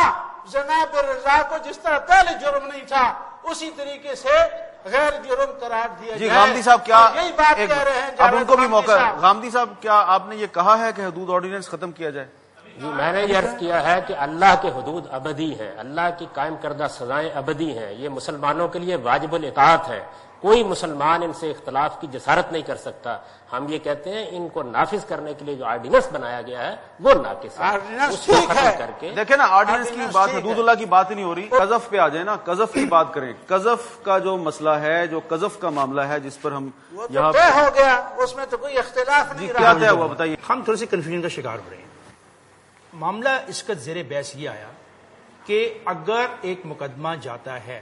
جناب رضا کو جس طرح پہلے جرم نہیں تھا اسی طریقے سے غیر جرم قرار دیا جی جائے۔ غامدی صاحب کیا یہی بات کہہ رہے ہیں، اب ان کو بھی موقع ہے۔ غامدی صاحب کیا آپ نے یہ کہا ہے کہ حدود آرڈیننس ختم کیا جائے؟ جی میں نے یہ عرض کیا ہے کہ اللہ کے حدود ابدی ہیں، اللہ کی قائم کردہ سزائیں ابدی ہیں، یہ مسلمانوں کے لیے واجب الاطاعت ہے، کوئی مسلمان ان سے اختلاف کی جسارت نہیں کر سکتا۔ ہم یہ کہتے ہیں ان کو نافذ کرنے کے لیے جو آرڈیننس بنایا گیا ہے وہ ناقص ہے، اس کو ختم کر کے دیکھیں نا آرڈیننس کی بات، حدود اللہ کی بات ہی نہیں ہو رہی۔ قذف پہ آ جائیں نا، قذف کی بات کریں۔ قذف کا جو مسئلہ ہے، جو قذف کا معاملہ ہے جس پر ہم یہاں طے ہو گیا، اس میں تو کوئی اختلاف نہیں رہا۔ کیا طے ہوا بتائیے؟ ہم تھوڑی سی کنفیوژن کا شکار ہو رہے ہیں۔ معاملہ اس کا زیر بحث یہ آیا کہ اگر ایک مقدمہ جاتا ہے،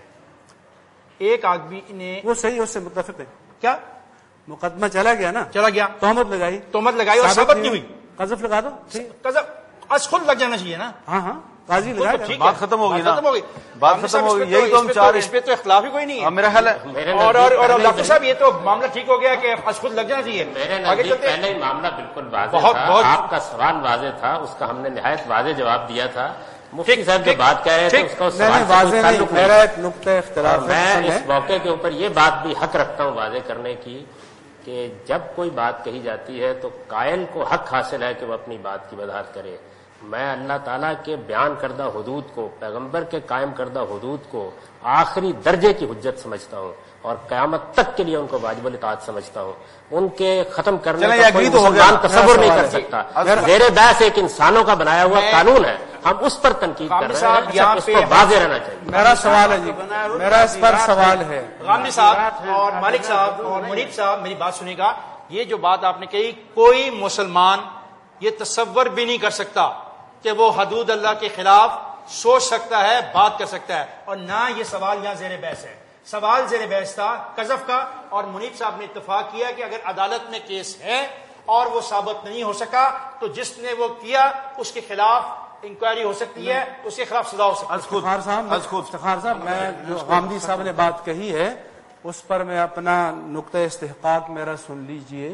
ایک آدمی نے وہ صحیح اس سے متفق ہے، کیا مقدمہ چلا گیا نا، چلا گیا، تہمت لگائی، تہمت لگائی اور ثابت نہیں ہوئی، قذف لگا دو، قذف از خود لگ جانا چاہیے نا۔ ہاں ہاں قاضی لگائے گا، بات ختم ہو گئی نا، ختم ہو گئی، بات ختم ہو گئی، یہی تو ہم چاہ رہے اس پہ تو اختلاف ہی کوئی نہیں ہے۔ میرا خیال ہے اور اور ڈاکٹر صاحب یہ تو معاملہ ٹھیک ہو گیا کہ از خود لگ جانا چاہیے۔ میرے نزدیک پہلے ہی معاملہ بالکل واضح تھا، آپ کا سوال واضح تھا، اس کا ہم نے نہایت واضح جواب دیا تھا۔ مفتی صاحب جو بات کہہ رہے تھے اس کا واضح نہیں، میرا ایک نقطہ اختلاف ہے۔ میں اس موقع کے اوپر یہ بات بھی حق رکھتا ہوں واضح کرنے کی کہ جب کوئی بات کہی جاتی ہے تو قائل کو حق حاصل ہے کہ وہ اپنی بات کی وضاحت کرے۔ میں اللہ تعالیٰ کے بیان کردہ حدود کو، پیغمبر کے قائم کردہ حدود کو آخری درجے کی حجت سمجھتا ہوں، اور قیامت تک کے لیے ان کو واجب الاطاعت سمجھتا ہوں۔ ان کے ختم کرنے کا کوئی مسلمان تصور نہیں کر سکتا۔ زیر بحث ایک انسانوں کا بنایا ہوا قانون ہے، ہم اس پر تنقید کر رہے ہیں، اس کو واضح رہنا چاہیے۔ میرا سوال ہے جی، میرا اس پر سوال ہے۔ غامدی صاحب اور مالک صاحب اور منیب صاحب میری بات سنیں گا، یہ جو بات آپ نے کہی، کوئی مسلمان یہ تصور بھی نہیں کر سکتا کہ وہ حدود اللہ کے خلاف سوچ سکتا ہے، بات کر سکتا ہے، اور نہ یہ سوال یہاں زیر بحث ہے۔ سوال زیر بحث تھا قذف کا، اور منیب صاحب نے اتفاق کیا کہ اگر عدالت میں کیس ہے اور وہ ثابت نہیں ہو سکا تو جس نے وہ کیا اس کے خلاف انکوائری ہو سکتی ہے، اس کے خلاف سزا ہو سکتی ہے۔ افتخار صاحب افتخار صاحب میں جو غامدی صاحب نے بات کہی ہے اس پر میں اپنا نقطہ استحقاق میرا سن لیجئے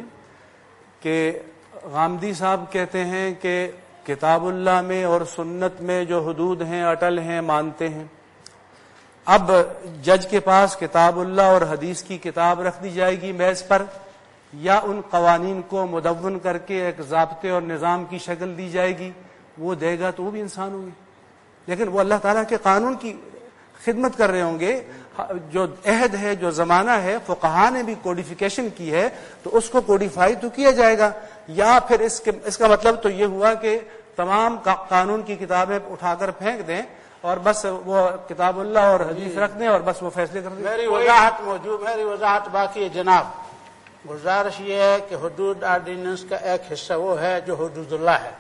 کہ غامدی صاحب کہتے ہیں کہ کتاب اللہ میں اور سنت میں جو حدود ہیں اٹل ہیں، مانتے ہیں۔ اب جج کے پاس کتاب اللہ اور حدیث کی کتاب رکھ دی جائے گی میز پر، یا ان قوانین کو مدون کر کے ایک ضابطے اور نظام کی شکل دی جائے گی، وہ دے گا تو وہ بھی انسان ہوں گے، لیکن وہ اللہ تعالیٰ کے قانون کی خدمت کر رہے ہوں گے۔ جو عہد ہے، جو زمانہ ہے، فقہا نے بھی کوڈیفیکیشن کی ہے تو اس کو کوڈیفائی تو کیا جائے گا، یا پھر اس کے اس کا مطلب تو یہ ہوا کہ تمام قانون کی کتابیں اٹھا کر پھینک دیں اور بس وہ کتاب اللہ اور حدیث رکھ دیں اور بس وہ فیصلے کر دیں۔ میری وضاحت موجود میری وضاحت باقی ہے جناب۔ گزارش یہ ہے کہ حدود آرڈیننس کا ایک حصہ وہ ہے جو حدود اللہ ہے،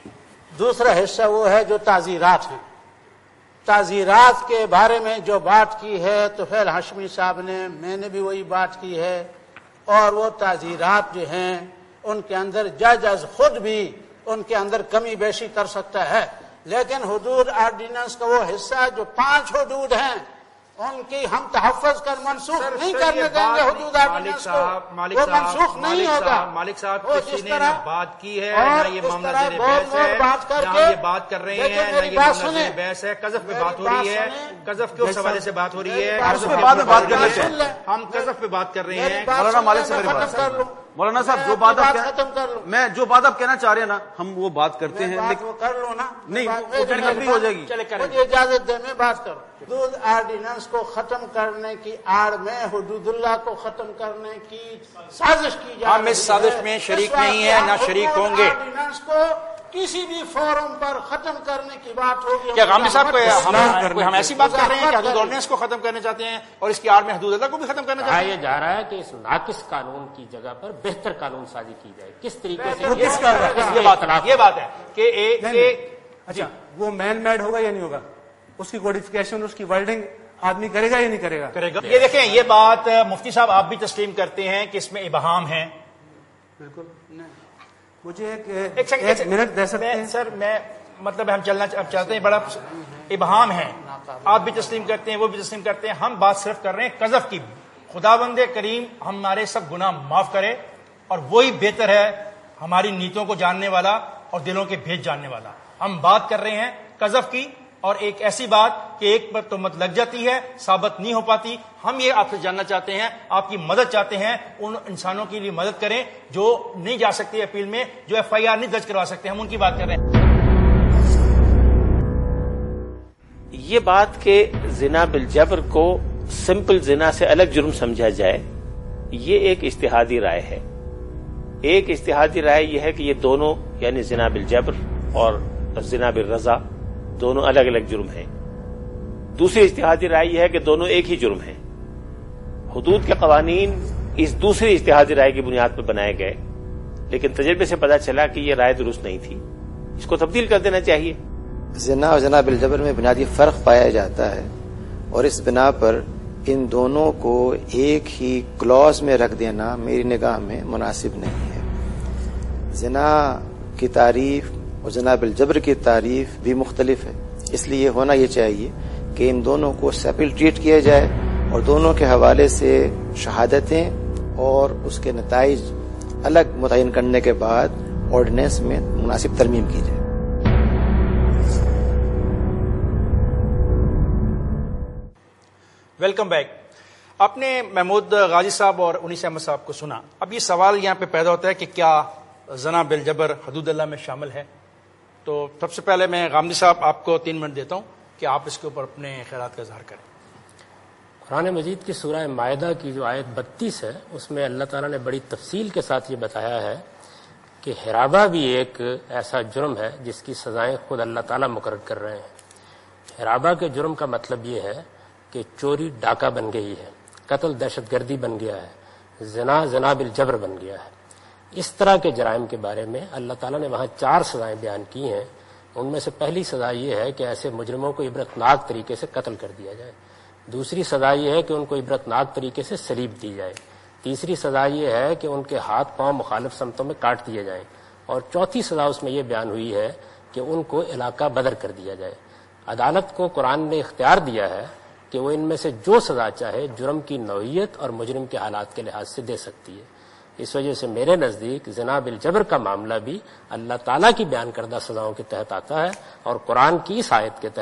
دوسرا حصہ وہ ہے جو تعزیرات ہیں۔ تعزیرات کے بارے میں جو بات کی ہے تو فیل ہاشمی صاحب نے، میں نے بھی وہی بات کی ہے، اور وہ تعزیرات جو ہیں ان کے اندر جج از خود بھی ان کے اندر کمی بیشی کر سکتا ہے، لیکن حدود آرڈیننس کا وہ حصہ جو پانچ حدود ہیں ان کی ہم تحفظ کر منسوخ نہیں کرنے دیں گے۔ حدود آرڈیننس کو وہ منسوخ نہیں ہوگا۔ مالک صاحب وہ کسی جس نے طرح نہ بات کی ہے، اور نہ یہ اس معاملہ طرح زیر بول بحث بول ہے، بات کر نہ کے یہ بات کر رہے دیکھیں ہیں، نہ میری یہ بات معاملہ سنیں، زیر بحث ہے۔ قذف پہ میری بات ہو بات رہی ہے، سنیں، قذف کے اس حوالے سے بات ہو رہی ہے، میری اس بات پہ بعد میں بات کر میری لیتے ہیں۔ سن لیں۔ ہم قذف پہ بات کر رہے میری ہیں۔ بات مولانا سن مالک لیں، سے میری میں بات ختم کر لوں۔ مولانا صاحب میں جو اپنی بات آپ ختم کر لوں۔ میں جو بات آپ کہنا چاہ رہے ہیں نا ہم وہ بات کرتے ہیں، بات لیکن وہ کر لوں نا، نہیں، بات- وہ میری کمپلیٹ ہو جائے گی۔ چلے کریں۔ مجھے اجازت دیں میں بات کروں۔ حدود آرڈیننس کو ختم کرنے کی آڑ میں حدود اللہ کو ختم کرنے کی سازش کی جا رہی ہے۔ ہم اس سازش میں شریک نہیں ہیں، نہ شریک ہوں گے۔ آرڈیننس کو کسی بھی فورم پر ختم کرنے کی بات ہوگی۔ کیا غامدی صاحب کوئی ہم مزاحمت کوئی ہم ایسی بات کر رہے ہیں کہ حدود کریں۔ آرڈیننس کو ختم کرنا چاہتے ہیں اور اس کی آڑ میں حدود اللہ کو بھی ختم کرنا کہا چاہتے یہ ہیں؟ جا رہا ہے کہ اس ناقص قانون کی جگہ پر بہتر قانون سازی کی جائے، کس طریقے سے وہ یہ- کس کا ہے؟ اس یہ میں بات اختلاف یہ بات ہے کہ ایک نہیں، نہیں۔ ایک- اچھا وہ مین میڈ ہوگا یا نہیں ہوگا؟ اس کی کوڈیفیکیشن، اس کی ورڈنگ آدمی کرے گا یا نہیں کرے گا؟ کرے گا۔ یہ دیکھیں، یہ بات مفتی صاحب آپ بھی تسلیم کرتے ہیں کہ اس میں ابہام ہے۔ بالکل۔ مجھے ایک ایک سیکنڈ ایک منٹ دے سکتے میں- ہیں؟ سر میں مطلب ہم چلنا اب چاہتے ہیں، بڑا ابہام ہے، آپ بھی تسلیم کرتے ہیں، وہ بھی تسلیم کرتے ہیں، ہم بات صرف کر رہے ہیں قذف کی۔ خداوند کریم ہمارے سب گناہ معاف کرے، اور وہی بہتر ہے ہماری نیتوں کو جاننے والا اور دلوں کے بھیج جاننے والا۔ ہم بات کر رہے ہیں قذف کی، اور ایک ایسی بات کہ ایک پر تہمت لگ جاتی ہے، ثابت نہیں ہو پاتی۔ ہم یہ آپ سے جاننا چاہتے ہیں، آپ کی مدد چاہتے ہیں، ان انسانوں کے لیے مدد کریں جو نہیں جا سکتے اپیل میں، جو ایف آئی آر نہیں درج کروا سکتے، ہم ان کی بات کر رہے ہیں۔ یہ بات کہ زنا بالجبر کو سمپل زنا سے الگ جرم سمجھا جائے، یہ ایک اجتہادی رائے ہے۔ ایک اجتہادی رائے یہ ہے کہ یہ دونوں یعنی زنا بالجبر اور زنا بالرضا دونوں الگ الگ جرم ہیں۔ دوسری اجتہادی رائے یہ ہے کہ دونوں ایک ہی جرم ہیں۔ حدود کے قوانین اس دوسری اجتہادی رائے کی بنیاد پر بنائے گئے، لیکن تجربے سے پتہ چلا کہ یہ رائے درست نہیں تھی، اس کو تبدیل کر دینا چاہیے۔ زنا اور زنا بالجبر میں بنیادی فرق پایا جاتا ہے، اور اس بنا پر ان دونوں کو ایک ہی کلوز میں رکھ دینا میری نگاہ میں مناسب نہیں ہے۔ زنا کی تعریف اور زنا بالجبر کی تعریف بھی مختلف ہے، اس لیے ہونا یہ چاہیے کہ ان دونوں کو سیپریٹ ٹریٹ کیا جائے اور دونوں کے حوالے سے شہادتیں اور اس کے نتائج الگ متعین کرنے کے بعد آرڈیننس میں مناسب ترمیم کی جائے۔ Welcome back. آپ نے محمود غازی صاحب اور انیس احمد صاحب کو سنا۔ اب یہ سوال یہاں پہ پیدا ہوتا ہے کہ کیا زنا بالجبر حدود اللہ میں شامل ہے؟ تو سب سے پہلے میں غامدی صاحب آپ کو تین منٹ دیتا ہوں کہ آپ اس کے اوپر اپنے خیالات کا اظہار کریں۔ قرآن مجید کی سورہ مائدہ کی جو آیت بتیس ہے اس میں اللہ تعالیٰ نے بڑی تفصیل کے ساتھ یہ بتایا ہے کہ حرابہ بھی ایک ایسا جرم ہے جس کی سزائیں خود اللہ تعالیٰ مقرر کر رہے ہیں۔ حرابہ کے جرم کا مطلب یہ ہے کہ چوری ڈاکہ بن گئی ہے، قتل دہشت گردی بن گیا ہے، زنا زنا بالجبر بن گیا ہے۔ اس طرح کے جرائم کے بارے میں اللہ تعالیٰ نے وہاں چار سزائیں بیان کی ہیں۔ ان میں سے پہلی سزا یہ ہے کہ ایسے مجرموں کو عبرتناک طریقے سے قتل کر دیا جائے۔ دوسری سزا یہ ہے کہ ان کو عبرتناک طریقے سے سلیب دی جائے۔ تیسری سزا یہ ہے کہ ان کے ہاتھ پاؤں مخالف سمتوں میں کاٹ دیے جائیں، اور چوتھی سزا اس میں یہ بیان ہوئی ہے کہ ان کو علاقہ بدر کر دیا جائے۔ عدالت کو قرآن نے اختیار دیا ہے کہ وہ ان میں سے جو سزا چاہے جرم کی نوعیت اور مجرم کے حالات کے لحاظ سے دے سکتی ہے۔ اس وجہ سے میرے نزدیک زنا بالجبر کا معاملہ بھی اللہ تعالیٰ کی بیان کردہ سزاؤں کے تحت آتا ہے، اور قرآن کی اس آیت کے تحت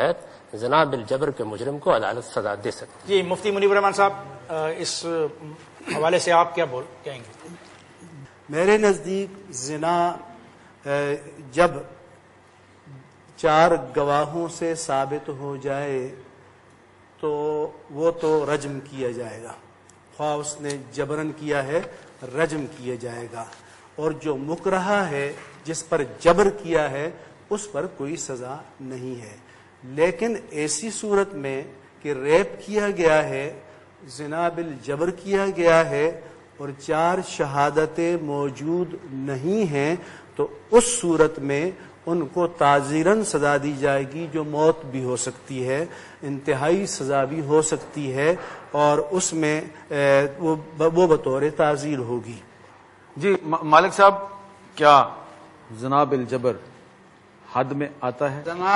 زنا بالجبر کے مجرم کو عدالت سزا دے سکتی ہے۔ جی مفتی منیب الرحمان صاحب اس حوالے سے آپ کیا بول کہیں گے؟ میرے نزدیک زنا جب چار گواہوں سے ثابت ہو جائے تو وہ تو رجم کیا جائے گا، خواہ اس نے جبرن کیا ہے رجم کیا جائے گا، اور جو مکرہ ہے جس پر جبر کیا ہے اس پر کوئی سزا نہیں ہے۔ لیکن ایسی صورت میں کہ ریپ کیا گیا ہے، زنا بالجبر کیا گیا ہے اور چار شہادتیں موجود نہیں ہیں، تو اس صورت میں ان کو تعزیراً سزا دی جائے گی، جو موت بھی ہو سکتی ہے، انتہائی سزا بھی ہو سکتی ہے، اور اس میں وہ بطور تعزیر ہوگی۔ جی مالک صاحب، کیا زنا بالجبر حد میں آتا ہے؟ زنا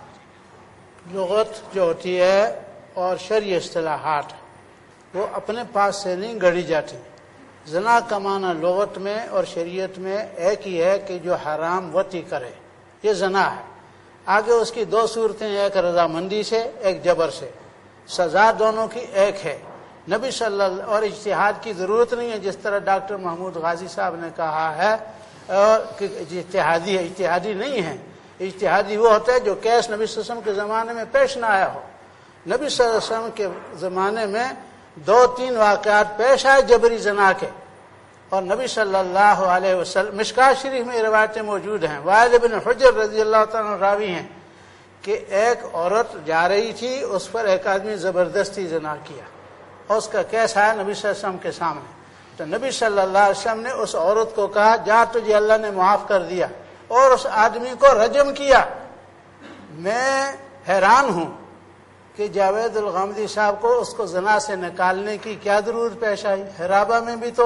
لغت جو ہوتی ہے اور شرعی اصطلاحات وہ اپنے پاس سے نہیں گڑھی جاتی۔ زنا کا معنی لغت میں اور شریعت میں ایک ہی ہے کہ جو حرام وطی کرے، یہ زنا ہے۔ آگے اس کی دو صورتیں، ایک رضامندی سے ایک جبر سے، سزا دونوں کی ایک ہے۔ نبی صلی اللہ علیہ وسلم اور اجتہاد کی ضرورت نہیں ہے، جس طرح ڈاکٹر محمود غازی صاحب نے کہا ہے کہ اجتہادی ہے، اجتہادی نہیں ہے۔ اجتہادی وہ ہوتا ہے جو کیس نبی صلی اللہ علیہ وسلم کے زمانے میں پیش نہ آیا ہو۔ نبی صلی اللہ علیہ وسلم کے زمانے میں دو تین واقعات پیش آئے جبری زنا کے، اور نبی صلی اللہ علیہ وسلم، مشکات شریف میں روایتیں موجود ہیں، وائل بن حجر رضی اللہ تعالیٰ راوی ہیں کہ ایک عورت جا رہی تھی، اس پر ایک آدمی زبردستی زنا کیا، اور اس کا کیس آیا نبی صلی اللہ علیہ وسلم کے سامنے۔ تو نبی صلی اللہ علیہ وسلم نے اس عورت کو کہا جا تجھے اللہ نے معاف کر دیا، اور اس آدمی کو رجم کیا۔ میں حیران ہوں کہ جاوید الغامدی صاحب کو اس کو زنا سے نکالنے کی کیا ضرورت پیش آئی؟ حرابہ میں بھی تو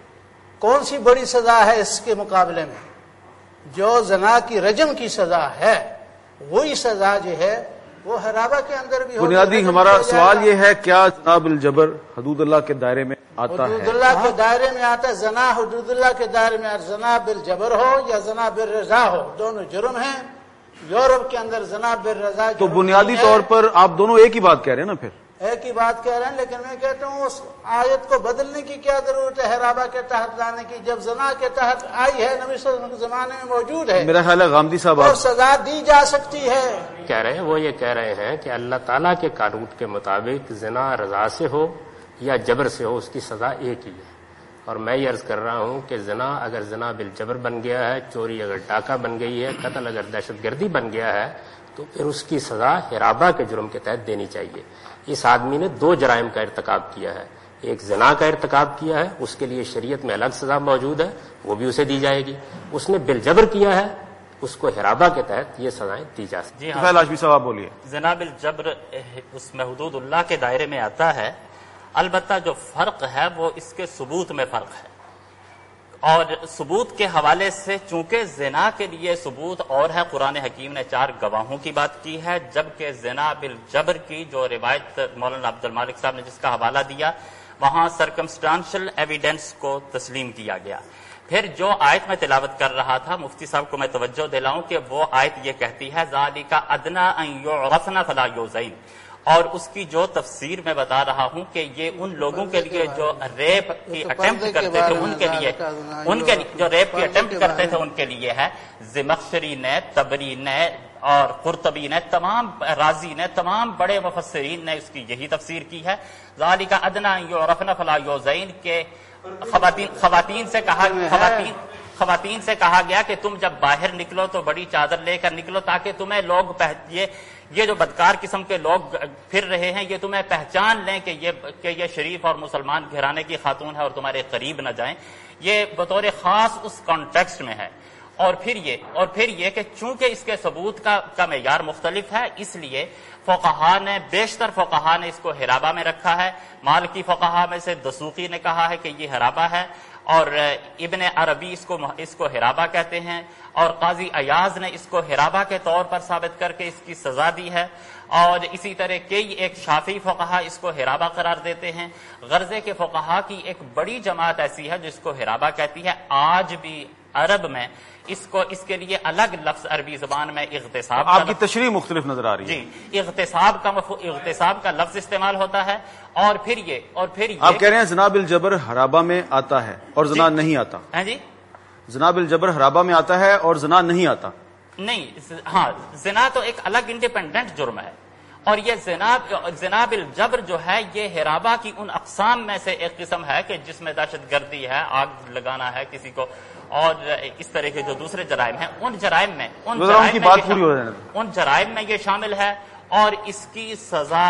کون سی بڑی سزا ہے اس کے مقابلے میں؟ جو زنا کی رجم کی سزا ہے وہی سزا جو ہے وہ حرابہ کے اندر بھی ہوگی۔ بنیادی ہمارا سوال یہ ہے، کیا زنا بالجبر حدود اللہ کے دائرے میں آتا ہے؟ حدود اللہ کے دائرے میں آتا ہے۔ زنا حدود اللہ کے دائرے میں آتا ہے۔ زنا بالجبر ہو یا زنا بالرضا ہو، دونوں جرم ہیں۔ یورپ کے اندر زنا بالرضا تو بنیادی طور پر آپ دونوں ایک ہی بات کہہ رہے ہیں نا؟ پھر ایک ہی بات کہہ رہے ہیں، لیکن میں کہتا ہوں اس آیت کو بدلنے کی کیا ضرورت ہے حرابہ کے تحت لانے کی، جب زنا کے تحت آئی ہے، نبی صلی اللہ علیہ وسلم کے زمانے میں موجود ہے، میرا خیال ہے غامدی صاحب اور سزا دی جا سکتی ہے۔ کہہ رہے ہیں وہ یہ کہہ رہے ہیں کہ اللہ تعالیٰ کے قانون کے مطابق زنا رضا سے ہو یا جبر سے ہو، اس کی سزا ایک ہی ہے۔ اور میں یہ عرض کر رہا ہوں کہ زنا اگر زنا بالجبر بن گیا ہے، چوری اگر ڈاکہ بن گئی ہے، قتل اگر دہشت گردی بن گیا ہے، تو پھر اس کی سزا حرابہ کے جرم کے تحت دینی چاہیے۔ اس آدمی نے دو جرائم کا ارتکاب کیا ہے، ایک زنا کا ارتکاب کیا ہے، اس کے لیے شریعت میں الگ سزا موجود ہے، وہ بھی اسے دی جائے گی۔ اس نے بالجبر کیا ہے، اس کو حرابہ کے تحت یہ سزائیں دی جا سکتی ہیں۔ جی ہاں لاشمی صاحب آپ بولیے۔ زنا بالجبر اس میں حدود اللہ کے دائرے میں آتا ہے، البتہ جو فرق ہے وہ اس کے ثبوت میں فرق ہے، اور ثبوت کے حوالے سے چونکہ زنا کے لیے ثبوت اور ہے، قرآن حکیم نے چار گواہوں کی بات کی ہے، جبکہ زنا بالجبر کی جو روایت مولانا عبد المالک صاحب نے جس کا حوالہ دیا، وہاں سرکمسٹانشل ایویڈنس کو تسلیم کیا گیا۔ پھر جو آیت میں تلاوت کر رہا تھا، مفتی صاحب کو میں توجہ دلاؤں کہ وہ آیت یہ کہتی ہے ذالک ادنی ان یعرفن فلا یؤذین، اور اس کی جو تفسیر میں بتا رہا ہوں کہ یہ ان لوگوں کے لیے جو ریپ کی اٹیمپٹ کرتے تھے ان کے لیے ان کے جو ریپ کی اٹیمپٹ کرتے تھے ان کے لیے ہے۔ زمخشری نے، طبری نے اور قرطبی نے، تمام رازی نے، تمام بڑے مفسرین نے اس کی یہی تفسیر کی ہے، ذالک ادنی ان یعرفن فلا یؤذین، کہ خواتین خواتین سے کہا خواتین خواتین سے کہا گیا کہ تم جب باہر نکلو تو بڑی چادر لے کر نکلو تاکہ تمہیں لوگ یہ یہ جو بدکار قسم کے لوگ پھر رہے ہیں یہ تمہیں پہچان لیں کہ یہ کہ یہ شریف اور مسلمان گھرانے کی خاتون ہے اور تمہارے قریب نہ جائیں۔ یہ بطور خاص اس کانٹیکسٹ میں ہے۔ اور پھر یہ اور پھر یہ کہ چونکہ اس کے ثبوت کا کا معیار مختلف ہے، اس لیے فقہا نے بیشتر فقہا نے اس کو حرابہ میں رکھا ہے۔ مالکی فقہا میں سے دسوقی نے کہا ہے کہ یہ حرابہ ہے، اور ابن عربی اس کو اس کو حرابہ کہتے ہیں، اور قاضی ایاز نے اس کو حرابہ کے طور پر ثابت کر کے اس کی سزا دی ہے، اور اسی طرح کئی ایک شافعی فقہا اس کو حرابہ قرار دیتے ہیں۔ غرضے کے فقہا کی ایک بڑی جماعت ایسی ہے جس کو حرابہ کہتی ہے۔ آج بھی عرب میں اس کو اس کے لیے الگ لفظ عربی زبان میں اغتصاب آپ کی تشریح مختلف نظر آ رہی ہے. جی اغتصاب کا اغتصاب کا لفظ استعمال ہوتا ہے. اور پھر یہ اور پھر یہ آپ کہہ رہے ہیں زنا بالجبر حرابہ میں آتا ہے اور زنا جی نہیں آتا. ہاں جی زنا بالجبر حرابہ میں آتا ہے اور زنا نہیں آتا. نہیں, ہاں زنا تو ایک الگ انڈیپینڈنٹ جرم ہے. اور یہ زنا زنا بالجبر جو ہے یہ حرابہ کی ان اقسام میں سے ایک قسم ہے کہ جس میں دہشت گردی ہے, آگ لگانا ہے کسی کو, اور اس طرح کے جو دوسرے جرائم ہیں ان جرائم میں ان جرائم کی میں بات یہ پوری ہو رہی ہے. ان جرائم میں یہ شامل ہے. اور اس کی سزا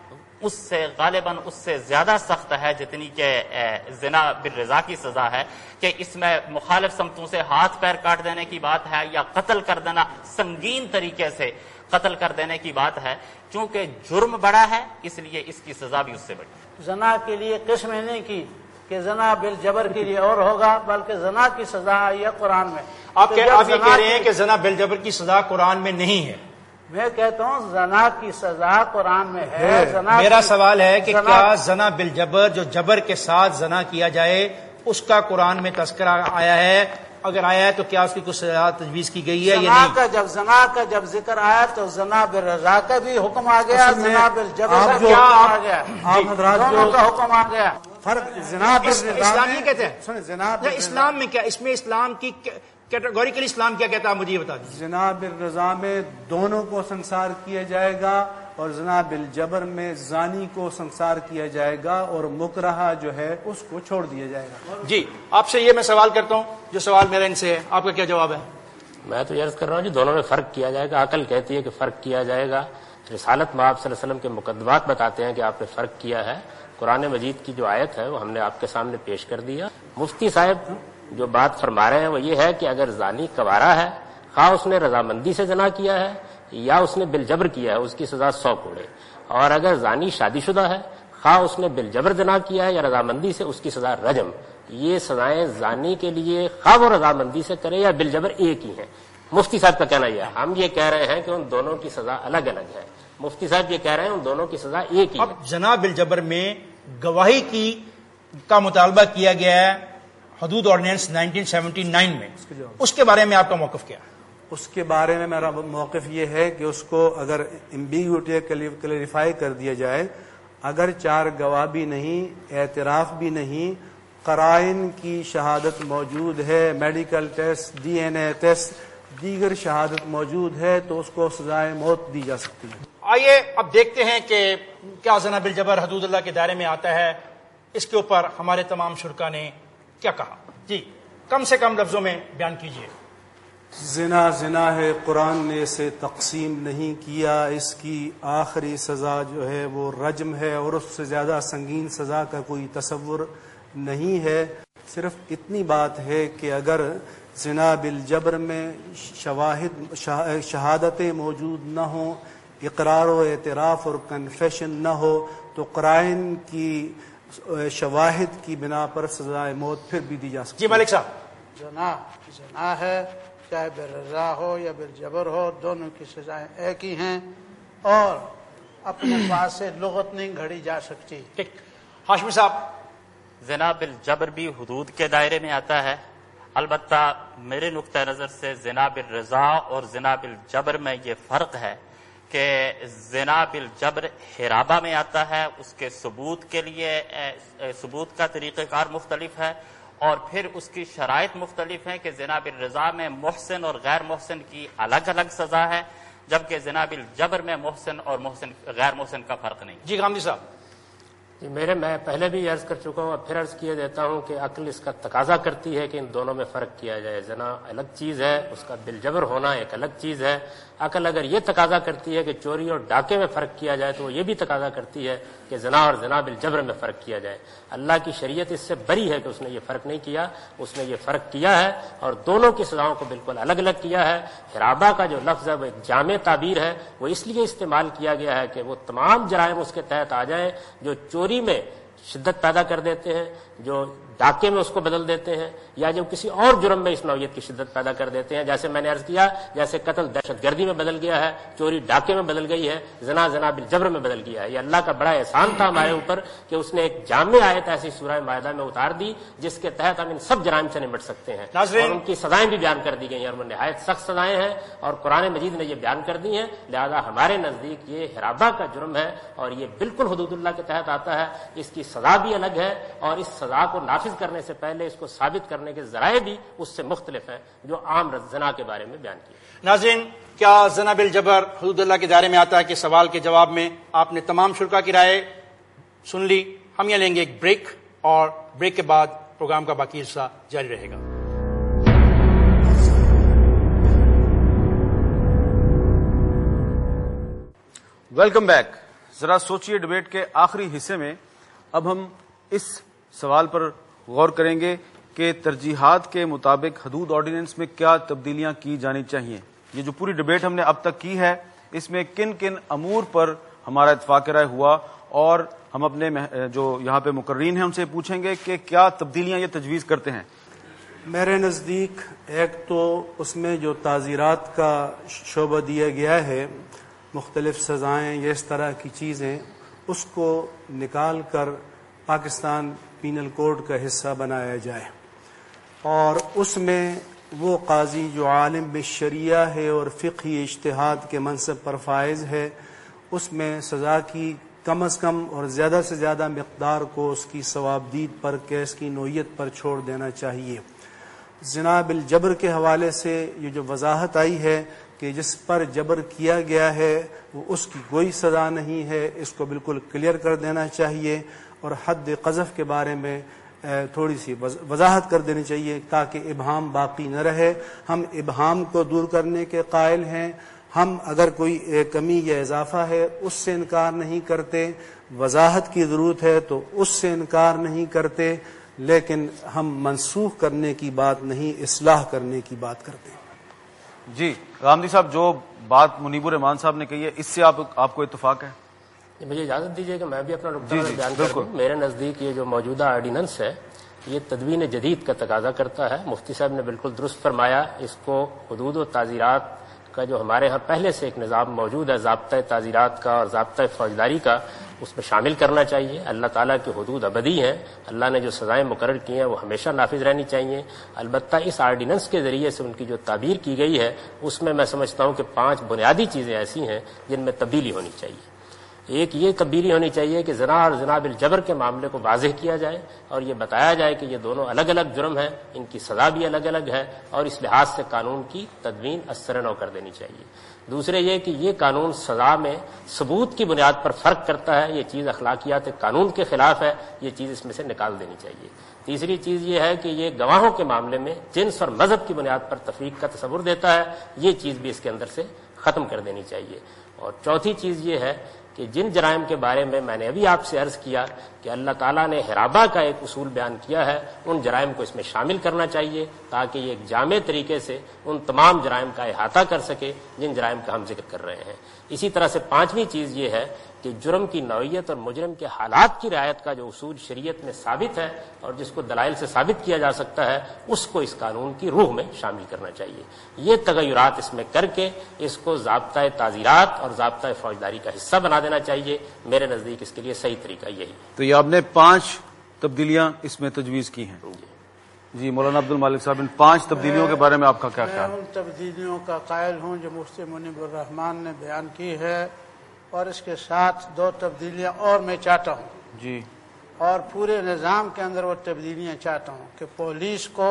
اس سے غالباً اس سے زیادہ سخت ہے جتنی کہ زنا بالرضا کی سزا ہے, کہ اس میں مخالف سمتوں سے ہاتھ پیر کاٹ دینے کی بات ہے یا قتل کر دینا, سنگین طریقے سے قتل کر دینے کی بات ہے. چونکہ جرم بڑا ہے اس لیے اس کی سزا بھی اس سے بڑی. زنا کے لیے قسم نہیں کی کہ زنا بالجبر کے لیے اور ہوگا, بلکہ زنا کی سزا آئی ہے قرآن میں. آپ یہ کہہ رہے ہیں کہ زنا بالجبر کی سزا قرآن میں نہیں ہے. میں کہتا ہوں زنا کی سزا قرآن میں ہے. زنا میرا سوال ہے کہ کیا زنا بالجبر جو جبر کے ساتھ زنا کیا جائے اس کا قرآن میں تذکرہ آیا ہے؟ اگر آیا ہے تو کیا اس کی کچھ سزا تجویز کی گئی ہے یا نہیں؟ کا جب زنا کا جب ذکر آیا تو زنا بالرضا کا بھی حکم آ گیا, زنا بالجبر کا بھی حکم آ گیا, آپ حضرات دونوں کا حکم آ گیا. فرق زنا اسلام یہ کہتے ہیں زنا اسلام میں کیا, اس میں اسلام کی کیٹیگوریکلی اسلام کیا کہتا ہے مجھے یہ بتا دیجیے. زنا بالرضا میں دونوں کو سنسار کیا جائے گا اور زنا بالجبر میں زانی کو سنسار کیا جائے گا اور مکرہ جو ہے اس کو چھوڑ دیا جائے گا. جی آپ سے یہ میں سوال کرتا ہوں جو سوال میرا ان سے ہے, آپ کا کیا جواب ہے؟ میں تو یہ عرض کر رہا ہوں جی دونوں میں فرق کیا جائے گا. عقل کہتی ہے کہ فرق کیا جائے گا. رسالت میں آپ صلی اللہ علیہ وسلم کے مقدمات بتاتے ہیں کہ آپ نے فرق کیا ہے. قرآن مجید کی جو آیت ہے وہ ہم نے آپ کے سامنے پیش کر دیا. مفتی صاحب جو بات فرما رہے ہیں وہ یہ ہے کہ اگر زانی کوارا ہے, خواہ اس نے رضامندی سے زنا کیا ہے یا اس نے بالجبر کیا ہے, اس کی سزا سو کوڑے. اور اگر زانی شادی شدہ ہے, خواہ اس نے بالجبر زنا کیا ہے یا رضامندی سے, اس کی سزا رجم. یہ سزائیں زانی کے لیے خواہ وہ رضامندی سے کرے یا بالجبر ایک ہی ہیں. مفتی صاحب کا کہنا یہ ہے. ہم یہ کہہ رہے ہیں کہ ان دونوں کی سزا الگ الگ ہے. مفتی صاحب یہ کہہ رہے ہیں ان دونوں کی سزا ایک ہی ہے. اب زنا بالجبر میں گواہی کی کا مطالبہ کیا گیا ہے حدود آرڈیننس نائنٹین سیونٹی نائن میں, اس کے بارے میں آپ کا موقف کیا ہے؟ اس کے بارے میں میرا موقف یہ ہے کہ اس کو اگر ایمبیگوٹی کلیریفائی کر دیا جائے, اگر چار گواہ بھی نہیں, اعتراف بھی نہیں, قرائن کی شہادت موجود ہے, medical test, D N A test, دیگر شہادت موجود ہے, تو اس کو سزائے موت دی جا سکتی ہے. آئیے اب دیکھتے ہیں کہ کیا زنا بالجبر حدود اللہ کے دائرے میں آتا ہے. اس کے اوپر ہمارے تمام شرکا نے کیا کہا, جی کم سے کم لفظوں میں بیان کیجیے. زنا زنا ہے, قرآن نے اسے تقسیم نہیں کیا. اس کی آخری سزا جو ہے وہ رجم ہے اور اس سے زیادہ سنگین سزا کا کوئی تصور نہیں ہے. صرف اتنی بات ہے کہ اگر زنا بالجبر میں شواہد شہادتیں موجود نہ ہوں, اقرار و اعتراف اور کنفیشن نہ ہو, تو قرائن کی شواہد کی بنا پر سزائے موت پھر بھی دی جا سکتی ہے. جی ملک صاحب. زنا زنا ہے, چاہے بالرضا ہو یا بالجبر ہو, دونوں کی سزائیں ایک ہی ہیں اور اپنے پاس سے لغت نہیں گھڑی جا سکتی. ہاشمی صاحب. زنا بالجبر بھی حدود کے دائرے میں آتا ہے, البتہ میرے نقطہ نظر سے زنا بالرضا اور زنا بالجبر میں یہ فرق ہے کہ زنا بالجبر حرابہ میں آتا ہے, اس کے ثبوت کے لیے ثبوت کا طریقہ کار مختلف ہے اور پھر اس کی شرائط مختلف ہیں کہ زنا بالرضا میں محسن اور غیر محسن کی الگ الگ سزا ہے, جبکہ زنا بالجبر میں محسن اور محسن غیر محسن کا فرق نہیں. جی غامدی صاحب. جی میرے میں پہلے بھی عرض کر چکا ہوں اور پھر عرض کیے دیتا ہوں کہ عقل اس کا تقاضا کرتی ہے کہ ان دونوں میں فرق کیا جائے. زنا الگ چیز ہے, اس کا بالجبر ہونا ایک الگ چیز ہے. عقل اگر یہ تقاضا کرتی ہے کہ چوری اور ڈاکے میں فرق کیا جائے تو وہ یہ بھی تقاضا کرتی ہے کہ زنا اور زنا بالجبر میں فرق کیا جائے. اللہ کی شریعت اس سے بری ہے کہ اس نے یہ فرق نہیں کیا, اس نے یہ فرق کیا ہے اور دونوں کی سزاؤں کو بالکل الگ الگ کیا ہے. حرابہ کا جو لفظ ہے وہ ایک جامع تعبیر ہے, وہ اس لیے استعمال کیا گیا ہے کہ وہ تمام جرائم اس کے تحت آ جائیں جو چوری میں شدت پیدا کر دیتے ہیں, جو ڈاکے میں اس کو بدل دیتے ہیں یا جو کسی اور جرم میں اس نوعیت کی شدت پیدا کر دیتے ہیں. جیسے میں نے عرض کیا، جیسے قتل دہشت گردی میں بدل گیا ہے، چوری ڈاکے میں بدل گئی ہے، زنا زنا بالجبر میں بدل گیا ہے. یہ اللہ کا بڑا احسان تھا ہمارے اوپر کہ اس نے ایک جامع آیت ایسی سورہ مائدہ میں اتار دی جس کے تحت ہم ان سب جرائم سے نمٹ سکتے ہیں، اور ان کی سزائیں بھی بیان کر دی گئی ہیں، اور وہ نہایت سخت سزائیں ہیں اور قرآن مجید نے یہ بیان کر دی ہیں. لہذا ہمارے نزدیک یہ حرابہ کا جرم ہے اور یہ بالکل حدود اللہ کے تحت آتا ہے. اس کی سزا بھی الگ ہے اور اس سزا کو نافذ کرنے سے پہلے اس کو ثابت کرنے کے ذرائع بھی اس سے مختلف ہیں جو عام زنا کے بارے میں بیان کیے. ناظرین، کیا زنا بالجبر حدود اللہ کے دائرے میں آتا ہے کہ سوال کے جواب میں آپ نے تمام شرکا کی رائے سن لی. ہم یہ لیں گے ایک بریک اور بریک کے بعد پروگرام کا باقی حصہ جاری رہے گا. Welcome back. ذرا سوچئے ڈبیٹ کے آخری حصے میں اب ہم اس سوال پر غور کریں گے کہ ترجیحات کے مطابق حدود آرڈیننس میں کیا تبدیلیاں کی جانی چاہیے. یہ جو پوری ڈبیٹ ہم نے اب تک کی ہے اس میں کن کن امور پر ہمارا اتفاق رائے ہوا، اور ہم اپنے جو یہاں پہ مقررین ہیں ان سے پوچھیں گے کہ کیا تبدیلیاں یہ تجویز کرتے ہیں. میرے نزدیک ایک تو اس میں جو تعزیرات کا شعبہ دیا گیا ہے، مختلف سزائیں یا اس طرح کی چیزیں، اس کو نکال کر پاکستان پینل کوڈ کا حصہ بنایا جائے، اور اس میں وہ قاضی جو عالم بالشریعہ ہے اور فقہی اجتہاد کے منصب پر فائز ہے، اس میں سزا کی کم از کم اور زیادہ سے زیادہ مقدار کو اس کی ثوابدید پر، کیس کی نوعیت پر چھوڑ دینا چاہیے. زنا بالجبر کے حوالے سے یہ جو وضاحت آئی ہے کہ جس پر جبر کیا گیا ہے وہ اس کی کوئی سزا نہیں ہے، اس کو بالکل کلیئر کر دینا چاہیے، اور حد قذف کے بارے میں تھوڑی سی وضاحت کر دینی چاہیے تاکہ ابہام باقی نہ رہے. ہم ابہام کو دور کرنے کے قائل ہیں. ہم اگر کوئی کمی یا اضافہ ہے اس سے انکار نہیں کرتے، وضاحت کی ضرورت ہے تو اس سے انکار نہیں کرتے، لیکن ہم منسوخ کرنے کی بات نہیں، اصلاح کرنے کی بات کرتے ہیں. جی غامدی صاحب، جو بات منیب الرحمان صاحب نے کہی ہے اس سے آپ آپ کو اتفاق ہے؟ مجھے اجازت دیجیے کہ میں بھی اپنا نقطہ نظر بیان کر دوں. میرے نزدیک یہ جو موجودہ آرڈیننس ہے یہ تدوین جدید کا تقاضا کرتا ہے. مفتی صاحب نے بالکل درست فرمایا. اس کو حدود و تعزیرات کا جو ہمارے ہاں پہلے سے ایک نظام موجود ہے، ضابطۂ تعزیرات کا اور ضابطۂ فوجداری کا، اس میں شامل کرنا چاہیے. اللہ تعالیٰ کی حدود ابدی ہیں، اللہ نے جو سزائیں مقرر کی ہیں وہ ہمیشہ نافذ رہنی چاہیے. البتہ اس آرڈیننس کے ذریعے سے ان کی جو تعبیر کی گئی ہے اس میں میں سمجھتا ہوں کہ پانچ بنیادی چیزیں ایسی ہیں جن میں تبدیلی ہونی چاہیے. ایک یہ تبدیلی ہونی چاہیے کہ زنا اور زنا بالجبر کے معاملے کو واضح کیا جائے اور یہ بتایا جائے کہ یہ دونوں الگ الگ جرم ہیں، ان کی سزا بھی الگ الگ ہے، اور اس لحاظ سے قانون کی تدوین اثر نو کر دینی چاہیے. دوسرے یہ کہ یہ قانون سزا میں ثبوت کی بنیاد پر فرق کرتا ہے، یہ چیز اخلاقیات قانون کے خلاف ہے، یہ چیز اس میں سے نکال دینی چاہیے. تیسری چیز یہ ہے کہ یہ گواہوں کے معاملے میں جنس اور مذہب کی بنیاد پر تفریق کا تصور دیتا ہے، یہ چیز بھی اس کے اندر سے ختم کر دینی چاہیے. اور چوتھی چیز یہ ہے کہ جن جرائم کے بارے میں میں نے ابھی آپ سے عرض کیا کہ اللہ تعالیٰ نے حرابہ کا ایک اصول بیان کیا ہے، ان جرائم کو اس میں شامل کرنا چاہیے تاکہ یہ ایک جامع طریقے سے ان تمام جرائم کا احاطہ کر سکے جن جرائم کا ہم ذکر کر رہے ہیں. اسی طرح سے پانچویں چیز یہ ہے کہ جرم کی نوعیت اور مجرم کے حالات کی رعایت کا جو اصول شریعت میں ثابت ہے اور جس کو دلائل سے ثابت کیا جا سکتا ہے اس کو اس قانون کی روح میں شامل کرنا چاہیے. یہ تغیرات اس میں کر کے اس کو ضابطۂ تعزیرات اور ضابطۂ فوجداری کا حصہ بنا دینا چاہیے. میرے نزدیک اس کے لیے صحیح طریقہ یہی ہے. تو یہ آپ نے پانچ تبدیلیاں اس میں تجویز کی ہیں. جی مولانا عبد المالک صاحب، ان پانچ تبدیلیوں کے بارے میں آپ کا کیا خیال ہے؟ میں ان تبدیلیوں کا قائل ہوں جو مفتی منیب الرحمان نے بیان کی ہے، اور اس کے ساتھ دو تبدیلیاں اور میں چاہتا ہوں. جی اور پورے نظام کے اندر وہ تبدیلیاں چاہتا ہوں کہ پولیس کو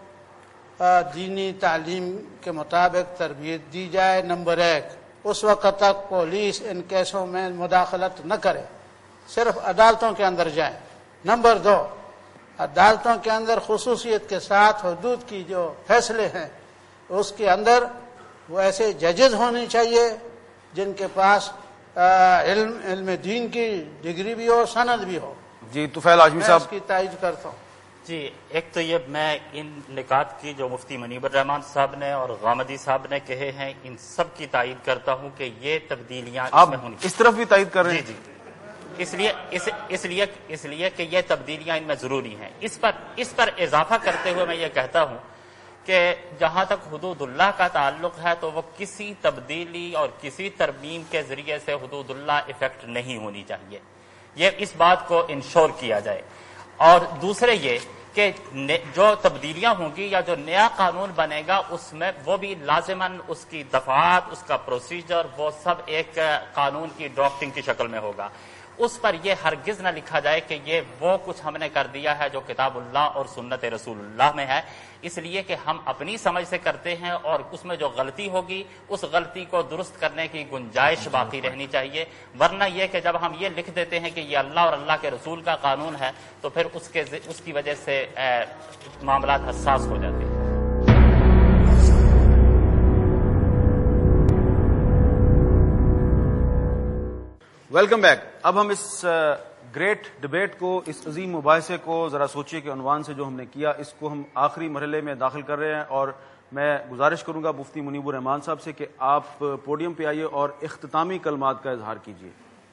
دینی تعلیم کے مطابق تربیت دی جائے. نمبر ایک، اس وقت تک پولیس ان کیسوں میں مداخلت نہ کرے، صرف عدالتوں کے اندر جائے. نمبر دو، عدالتوں کے اندر خصوصیت کے ساتھ حدود کی جو فیصلے ہیں اس کے اندر وہ ایسے ججز ہونے چاہیے جن کے پاس علم علم دین کی ڈگری بھی ہو، سند بھی ہو. جی طفیل ہاشمی صاحب، اس کی تائید کرتا ہوں. جی ایک تو یہ میں ان نکات کی جو مفتی منیب الرحمان صاحب نے اور غامدی صاحب نے کہے ہیں ان سب کی تائید کرتا ہوں کہ یہ تبدیلیاں آپ میں ہونی اس طرف بھی تائید کر رہے ہیں. جی جی اس لیے اس اس لیے اس لیے کہ یہ تبدیلیاں ان میں ضروری ہیں. اس پر اس پر اضافہ کرتے ہوئے میں یہ کہتا ہوں کہ جہاں تک حدود اللہ کا تعلق ہے تو وہ کسی تبدیلی اور کسی ترمیم کے ذریعے سے حدود اللہ افیکٹ نہیں ہونی چاہیے. یہ اس بات کو انشور کیا جائے. اور دوسرے یہ کہ جو تبدیلیاں ہوں گی یا جو نیا قانون بنے گا اس میں وہ بھی لازماً اس کی دفعات، اس کا پروسیجر، وہ سب ایک قانون کی ڈرافٹنگ کی شکل میں ہوگا. اس پر یہ ہرگز نہ لکھا جائے کہ یہ وہ کچھ ہم نے کر دیا ہے جو کتاب اللہ اور سنت رسول اللہ میں ہے، اس لیے کہ ہم اپنی سمجھ سے کرتے ہیں اور اس میں جو غلطی ہوگی اس غلطی کو درست کرنے کی گنجائش باقی رہنی چاہیے. ورنہ یہ کہ جب ہم یہ لکھ دیتے ہیں کہ یہ اللہ اور اللہ کے رسول کا قانون ہے تو پھر اس کے اس کی وجہ سے معاملات حساس ہو جاتے ہیں. Welcome back. اب ہم اس گریٹ ڈبیٹ کو، اس عظیم مباحثے کو ذرا سوچیے کے عنوان سے جو ہم نے کیا، اس کو ہم آخری مرحلے میں داخل کر رہے ہیں. اور میں گزارش کروں گا مفتی منیب الرحمان صاحب سے کہ آپ پوڈیم پہ آئیے اور اختتامی کلمات کا اظہار کیجیے.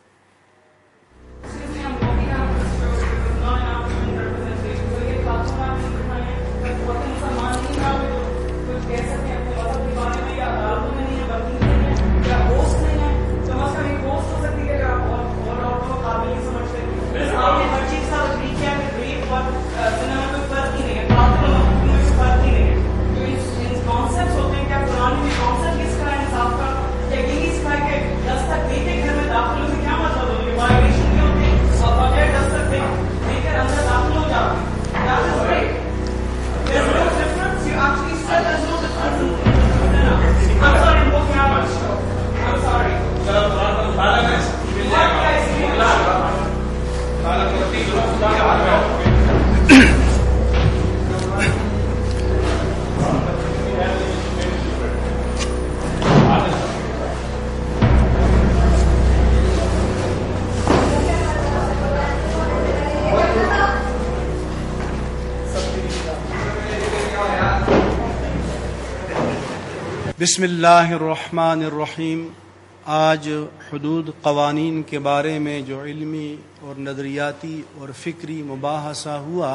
بسم اللہ الرحمن الرحیم. آج حدود قوانین کے بارے میں جو علمی اور نظریاتی اور فکری مباحثہ ہوا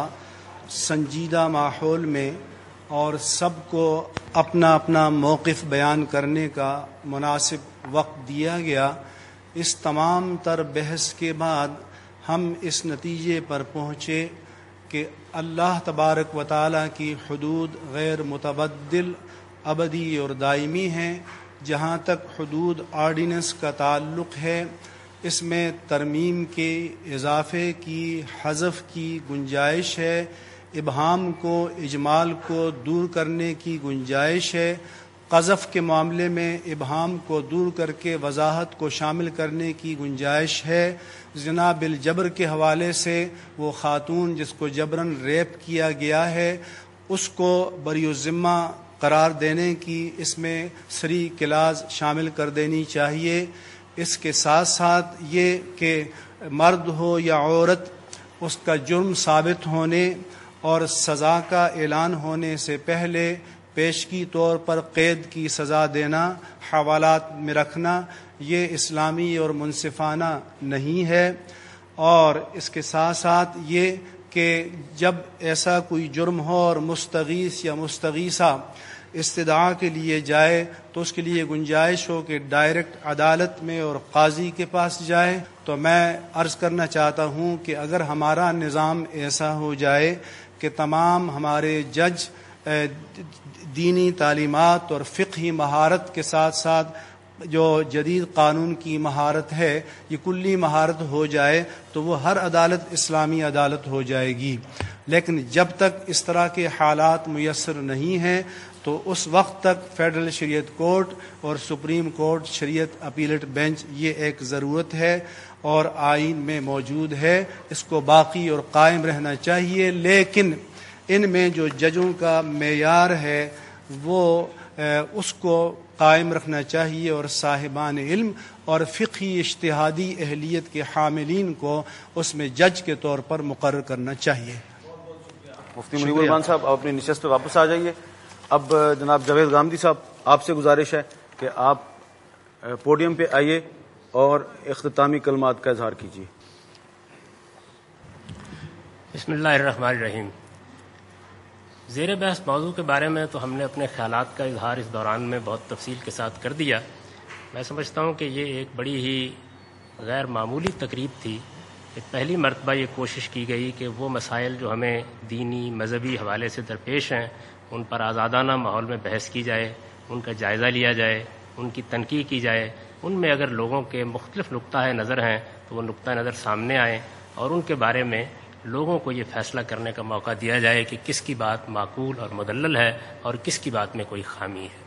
سنجیدہ ماحول میں، اور سب کو اپنا اپنا موقف بیان کرنے کا مناسب وقت دیا گیا، اس تمام تر بحث کے بعد ہم اس نتیجے پر پہنچے کہ اللہ تبارک و تعالیٰ کی حدود غیر متبدل، ابدی اور دائمی ہیں. جہاں تک حدود آرڈیننس کا تعلق ہے، اس میں ترمیم کے، اضافے کی، حذف کی گنجائش ہے، ابہام کو، اجمال کو دور کرنے کی گنجائش ہے. قذف کے معاملے میں ابہام کو دور کر کے وضاحت کو شامل کرنے کی گنجائش ہے. زنا بالجبر کے حوالے سے وہ خاتون جس کو جبراً ریپ کیا گیا ہے اس کو بری الذمہ قرار دینے کی اس میں سری کلاز شامل کر دینی چاہیے. اس کے ساتھ ساتھ یہ کہ مرد ہو یا عورت، اس کا جرم ثابت ہونے اور سزا کا اعلان ہونے سے پہلے پیشگی طور پر قید کی سزا دینا، حوالات میں رکھنا، یہ اسلامی اور منصفانہ نہیں ہے. اور اس کے ساتھ ساتھ یہ کہ جب ایسا کوئی جرم ہو اور مستغیث یا مستغیثہ استدعاء کے لیے جائے تو اس کے لیے گنجائش ہو کہ ڈائریکٹ عدالت میں اور قاضی کے پاس جائے. تو میں عرض کرنا چاہتا ہوں کہ اگر ہمارا نظام ایسا ہو جائے کہ تمام ہمارے جج دینی تعلیمات اور فقہی مہارت کے ساتھ ساتھ جو جدید قانون کی مہارت ہے یہ کلی مہارت ہو جائے تو وہ ہر عدالت اسلامی عدالت ہو جائے گی. لیکن جب تک اس طرح کے حالات میسر نہیں ہیں تو اس وقت تک فیڈرل شریعت کورٹ اور supreme court Shariat appellate bench یہ ایک ضرورت ہے اور آئین میں موجود ہے. اس کو باقی اور قائم رہنا چاہیے. لیکن ان میں جو ججوں کا معیار ہے وہ اس کو قائم رکھنا چاہیے اور صاحبان علم اور فقہی اجتہادی اہلیت کے حاملین کو اس میں جج کے طور پر مقرر کرنا چاہیے. مفتی منیب الرحمان صاحب آپ اپنی نشست پہ واپس آ جائیے. اب جناب جاوید غامدی صاحب آپ سے گزارش ہے کہ آپ پوڈیم پہ آئیے اور اختتامی کلمات کا اظہار کیجیے. بسم اللہ الرحمن الرحیم. زیر بحث موضوع کے بارے میں تو ہم نے اپنے خیالات کا اظہار اس دوران میں بہت تفصیل کے ساتھ کر دیا. میں سمجھتا ہوں کہ یہ ایک بڑی ہی غیر معمولی تقریب تھی کہ پہلی مرتبہ یہ کوشش کی گئی کہ وہ مسائل جو ہمیں دینی مذہبی حوالے سے درپیش ہیں ان پر آزادانہ ماحول میں بحث کی جائے، ان کا جائزہ لیا جائے، ان کی تنقید کی جائے. ان میں اگر لوگوں کے مختلف نقطۂ نظر ہیں تو وہ نقطۂ نظر سامنے آئیں اور ان کے بارے میں لوگوں کو یہ فیصلہ کرنے کا موقع دیا جائے کہ کس کی بات معقول اور مدلل ہے اور کس کی بات میں کوئی خامی ہے.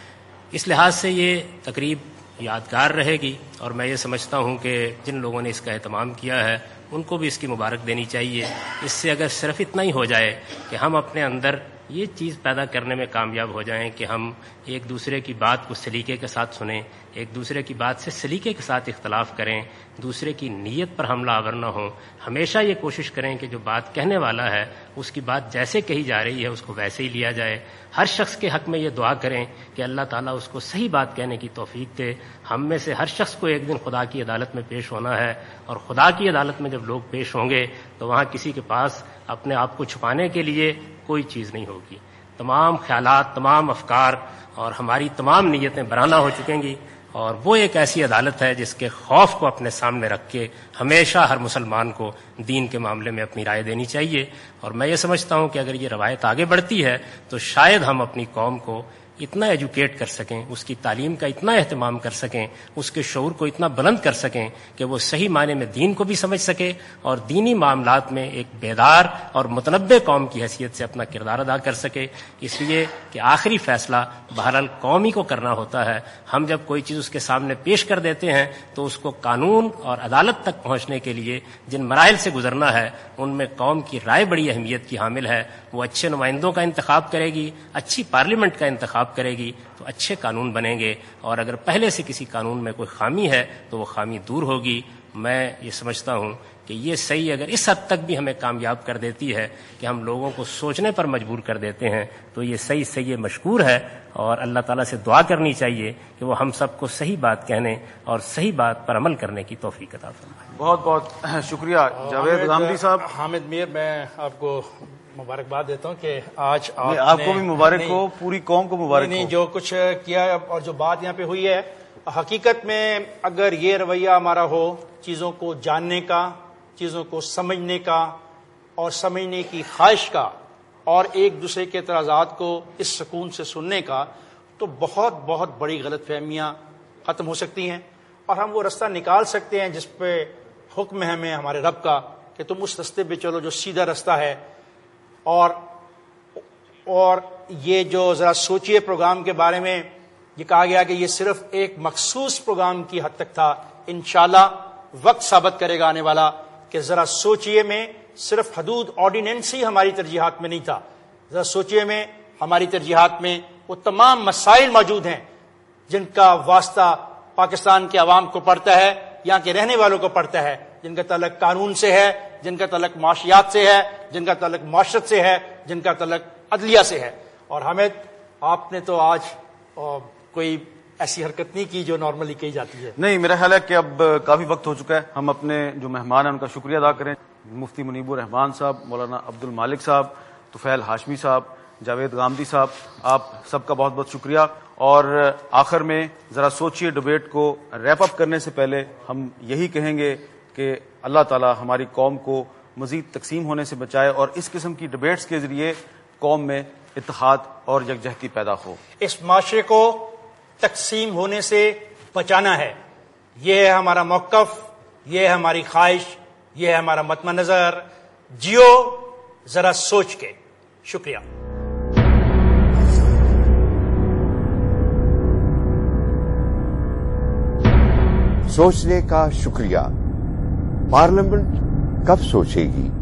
اس لحاظ سے یہ تقریب یادگار رہے گی اور میں یہ سمجھتا ہوں کہ جن لوگوں نے اس کا اہتمام کیا ہے ان کو بھی اس کی مبارک دینی چاہیے. اس سے اگر صرف اتنا ہی ہو جائے کہ ہم اپنے اندر یہ چیز پیدا کرنے میں کامیاب ہو جائیں کہ ہم ایک دوسرے کی بات کو سلیقے کے ساتھ سنیں، ایک دوسرے کی بات سے سلیقے کے ساتھ اختلاف کریں، دوسرے کی نیت پر حملہ آور نہ ہوں، ہمیشہ یہ کوشش کریں کہ جو بات کہنے والا ہے اس کی بات جیسے کہی جا رہی ہے اس کو ویسے ہی لیا جائے. ہر شخص کے حق میں یہ دعا کریں کہ اللہ تعالیٰ اس کو صحیح بات کہنے کی توفیق دے. ہم میں سے ہر شخص کو ایک دن خدا کی عدالت میں پیش ہونا ہے اور خدا کی عدالت میں جب لوگ پیش ہوں گے تو وہاں کسی کے پاس اپنے آپ کو چھپانے کے لیے کوئی چیز نہیں ہوگی. تمام خیالات، تمام افکار اور ہماری تمام نیتیں برہنہ ہو چکیں گی اور وہ ایک ایسی عدالت ہے جس کے خوف کو اپنے سامنے رکھ کے ہمیشہ ہر مسلمان کو دین کے معاملے میں اپنی رائے دینی چاہیے. اور میں یہ سمجھتا ہوں کہ اگر یہ روایت آگے بڑھتی ہے تو شاید ہم اپنی قوم کو اتنا ایجوکیٹ کر سکیں، اس کی تعلیم کا اتنا اہتمام کر سکیں، اس کے شعور کو اتنا بلند کر سکیں کہ وہ صحیح معنی میں دین کو بھی سمجھ سکے اور دینی معاملات میں ایک بیدار اور متنبع قوم کی حیثیت سے اپنا کردار ادا کر سکے. اس لیے کہ آخری فیصلہ بہرحال قوم ہی کو کرنا ہوتا ہے. ہم جب کوئی چیز اس کے سامنے پیش کر دیتے ہیں تو اس کو قانون اور عدالت تک پہنچنے کے لیے جن مراحل سے گزرنا ہے ان میں قوم کی رائے بڑی اہمیت کی حامل ہے. وہ اچھے نمائندوں کا انتخاب کرے گی، اچھی پارلیمنٹ کا انتخاب کرے گی تو اچھے قانون بنیں گے اور اگر پہلے سے کسی قانون میں کوئی خامی ہے تو وہ خامی دور ہوگی. میں یہ سمجھتا ہوں کہ یہ صحیح اگر اس حد تک بھی ہمیں کامیاب کر دیتی ہے کہ ہم لوگوں کو سوچنے پر مجبور کر دیتے ہیں تو یہ صحیح صحیح مشکور ہے اور اللہ تعالیٰ سے دعا کرنی چاہیے کہ وہ ہم سب کو صحیح بات کہنے اور صحیح بات پر عمل کرنے کی توفیق عطا فرمائے. بہت بہت شکریہ جاوید غامدی صاحب. حامد میر، میں آپ کو مبارکباد دیتا ہوں کہ آج آپ کو بھی مبارک ہو، پوری قوم کو مبارک ہو. نہیں، جو کچھ کیا اور جو بات یہاں پہ ہوئی ہے حقیقت میں اگر یہ رویہ ہمارا ہو چیزوں کو جاننے کا، چیزوں کو سمجھنے کا اور سمجھنے کی خواہش کا اور ایک دوسرے کے اعتراضات کو اس سکون سے سننے کا، تو بہت بہت بڑی غلط فہمیاں ختم ہو سکتی ہیں اور ہم وہ رستہ نکال سکتے ہیں جس پہ حکم ہے ہمیں ہمارے رب کا کہ تم اس رستے پہ چلو جو سیدھا رستہ ہے. اور اور یہ جو ذرا سوچئے پروگرام کے بارے میں یہ کہا گیا کہ یہ صرف ایک مخصوص پروگرام کی حد تک تھا. انشاءاللہ وقت ثابت کرے گا آنے والا کہ ذرا سوچئے میں صرف حدود آرڈیننس ہی ہماری ترجیحات میں نہیں تھا. ذرا سوچئے میں ہماری ترجیحات میں وہ تمام مسائل موجود ہیں جن کا واسطہ پاکستان کے عوام کو پڑتا ہے، یہاں کے رہنے والوں کو پڑتا ہے، جن کا تعلق قانون سے ہے، جن کا تعلق معاشیات سے ہے، جن کا تعلق معاشرت سے ہے، جن کا تعلق عدلیہ سے ہے. اور حامد، آپ نے تو آج کوئی ایسی حرکت نہیں کی جو نارملی کی جاتی ہے. نہیں، میرا خیال ہے کہ اب کافی وقت ہو چکا ہے. ہم اپنے جو مہمان ہیں ان کا شکریہ ادا کریں. مفتی منیب الرحمان صاحب، مولانا عبد المالک صاحب، طفیل ہاشمی صاحب، جاوید غامدی صاحب، آپ سب کا بہت بہت شکریہ. اور آخر میں ذرا سوچئے ڈبیٹ کو ریپ اپ کرنے سے پہلے ہم یہی کہیں گے کہ اللہ تعالی ہماری قوم کو مزید تقسیم ہونے سے بچائے اور اس قسم کی ڈبیٹس کے ذریعے قوم میں اتحاد اور یکجہتی پیدا ہو. اس معاشرے کو تقسیم ہونے سے بچانا ہے، یہ ہے ہمارا موقف، یہ ہے ہماری خواہش، یہ ہے ہمارا مطمع نظر. جیو ذرا سوچ کے. شکریہ. سوچنے کا شکریہ. پارلیمنٹ کب سوچے گی؟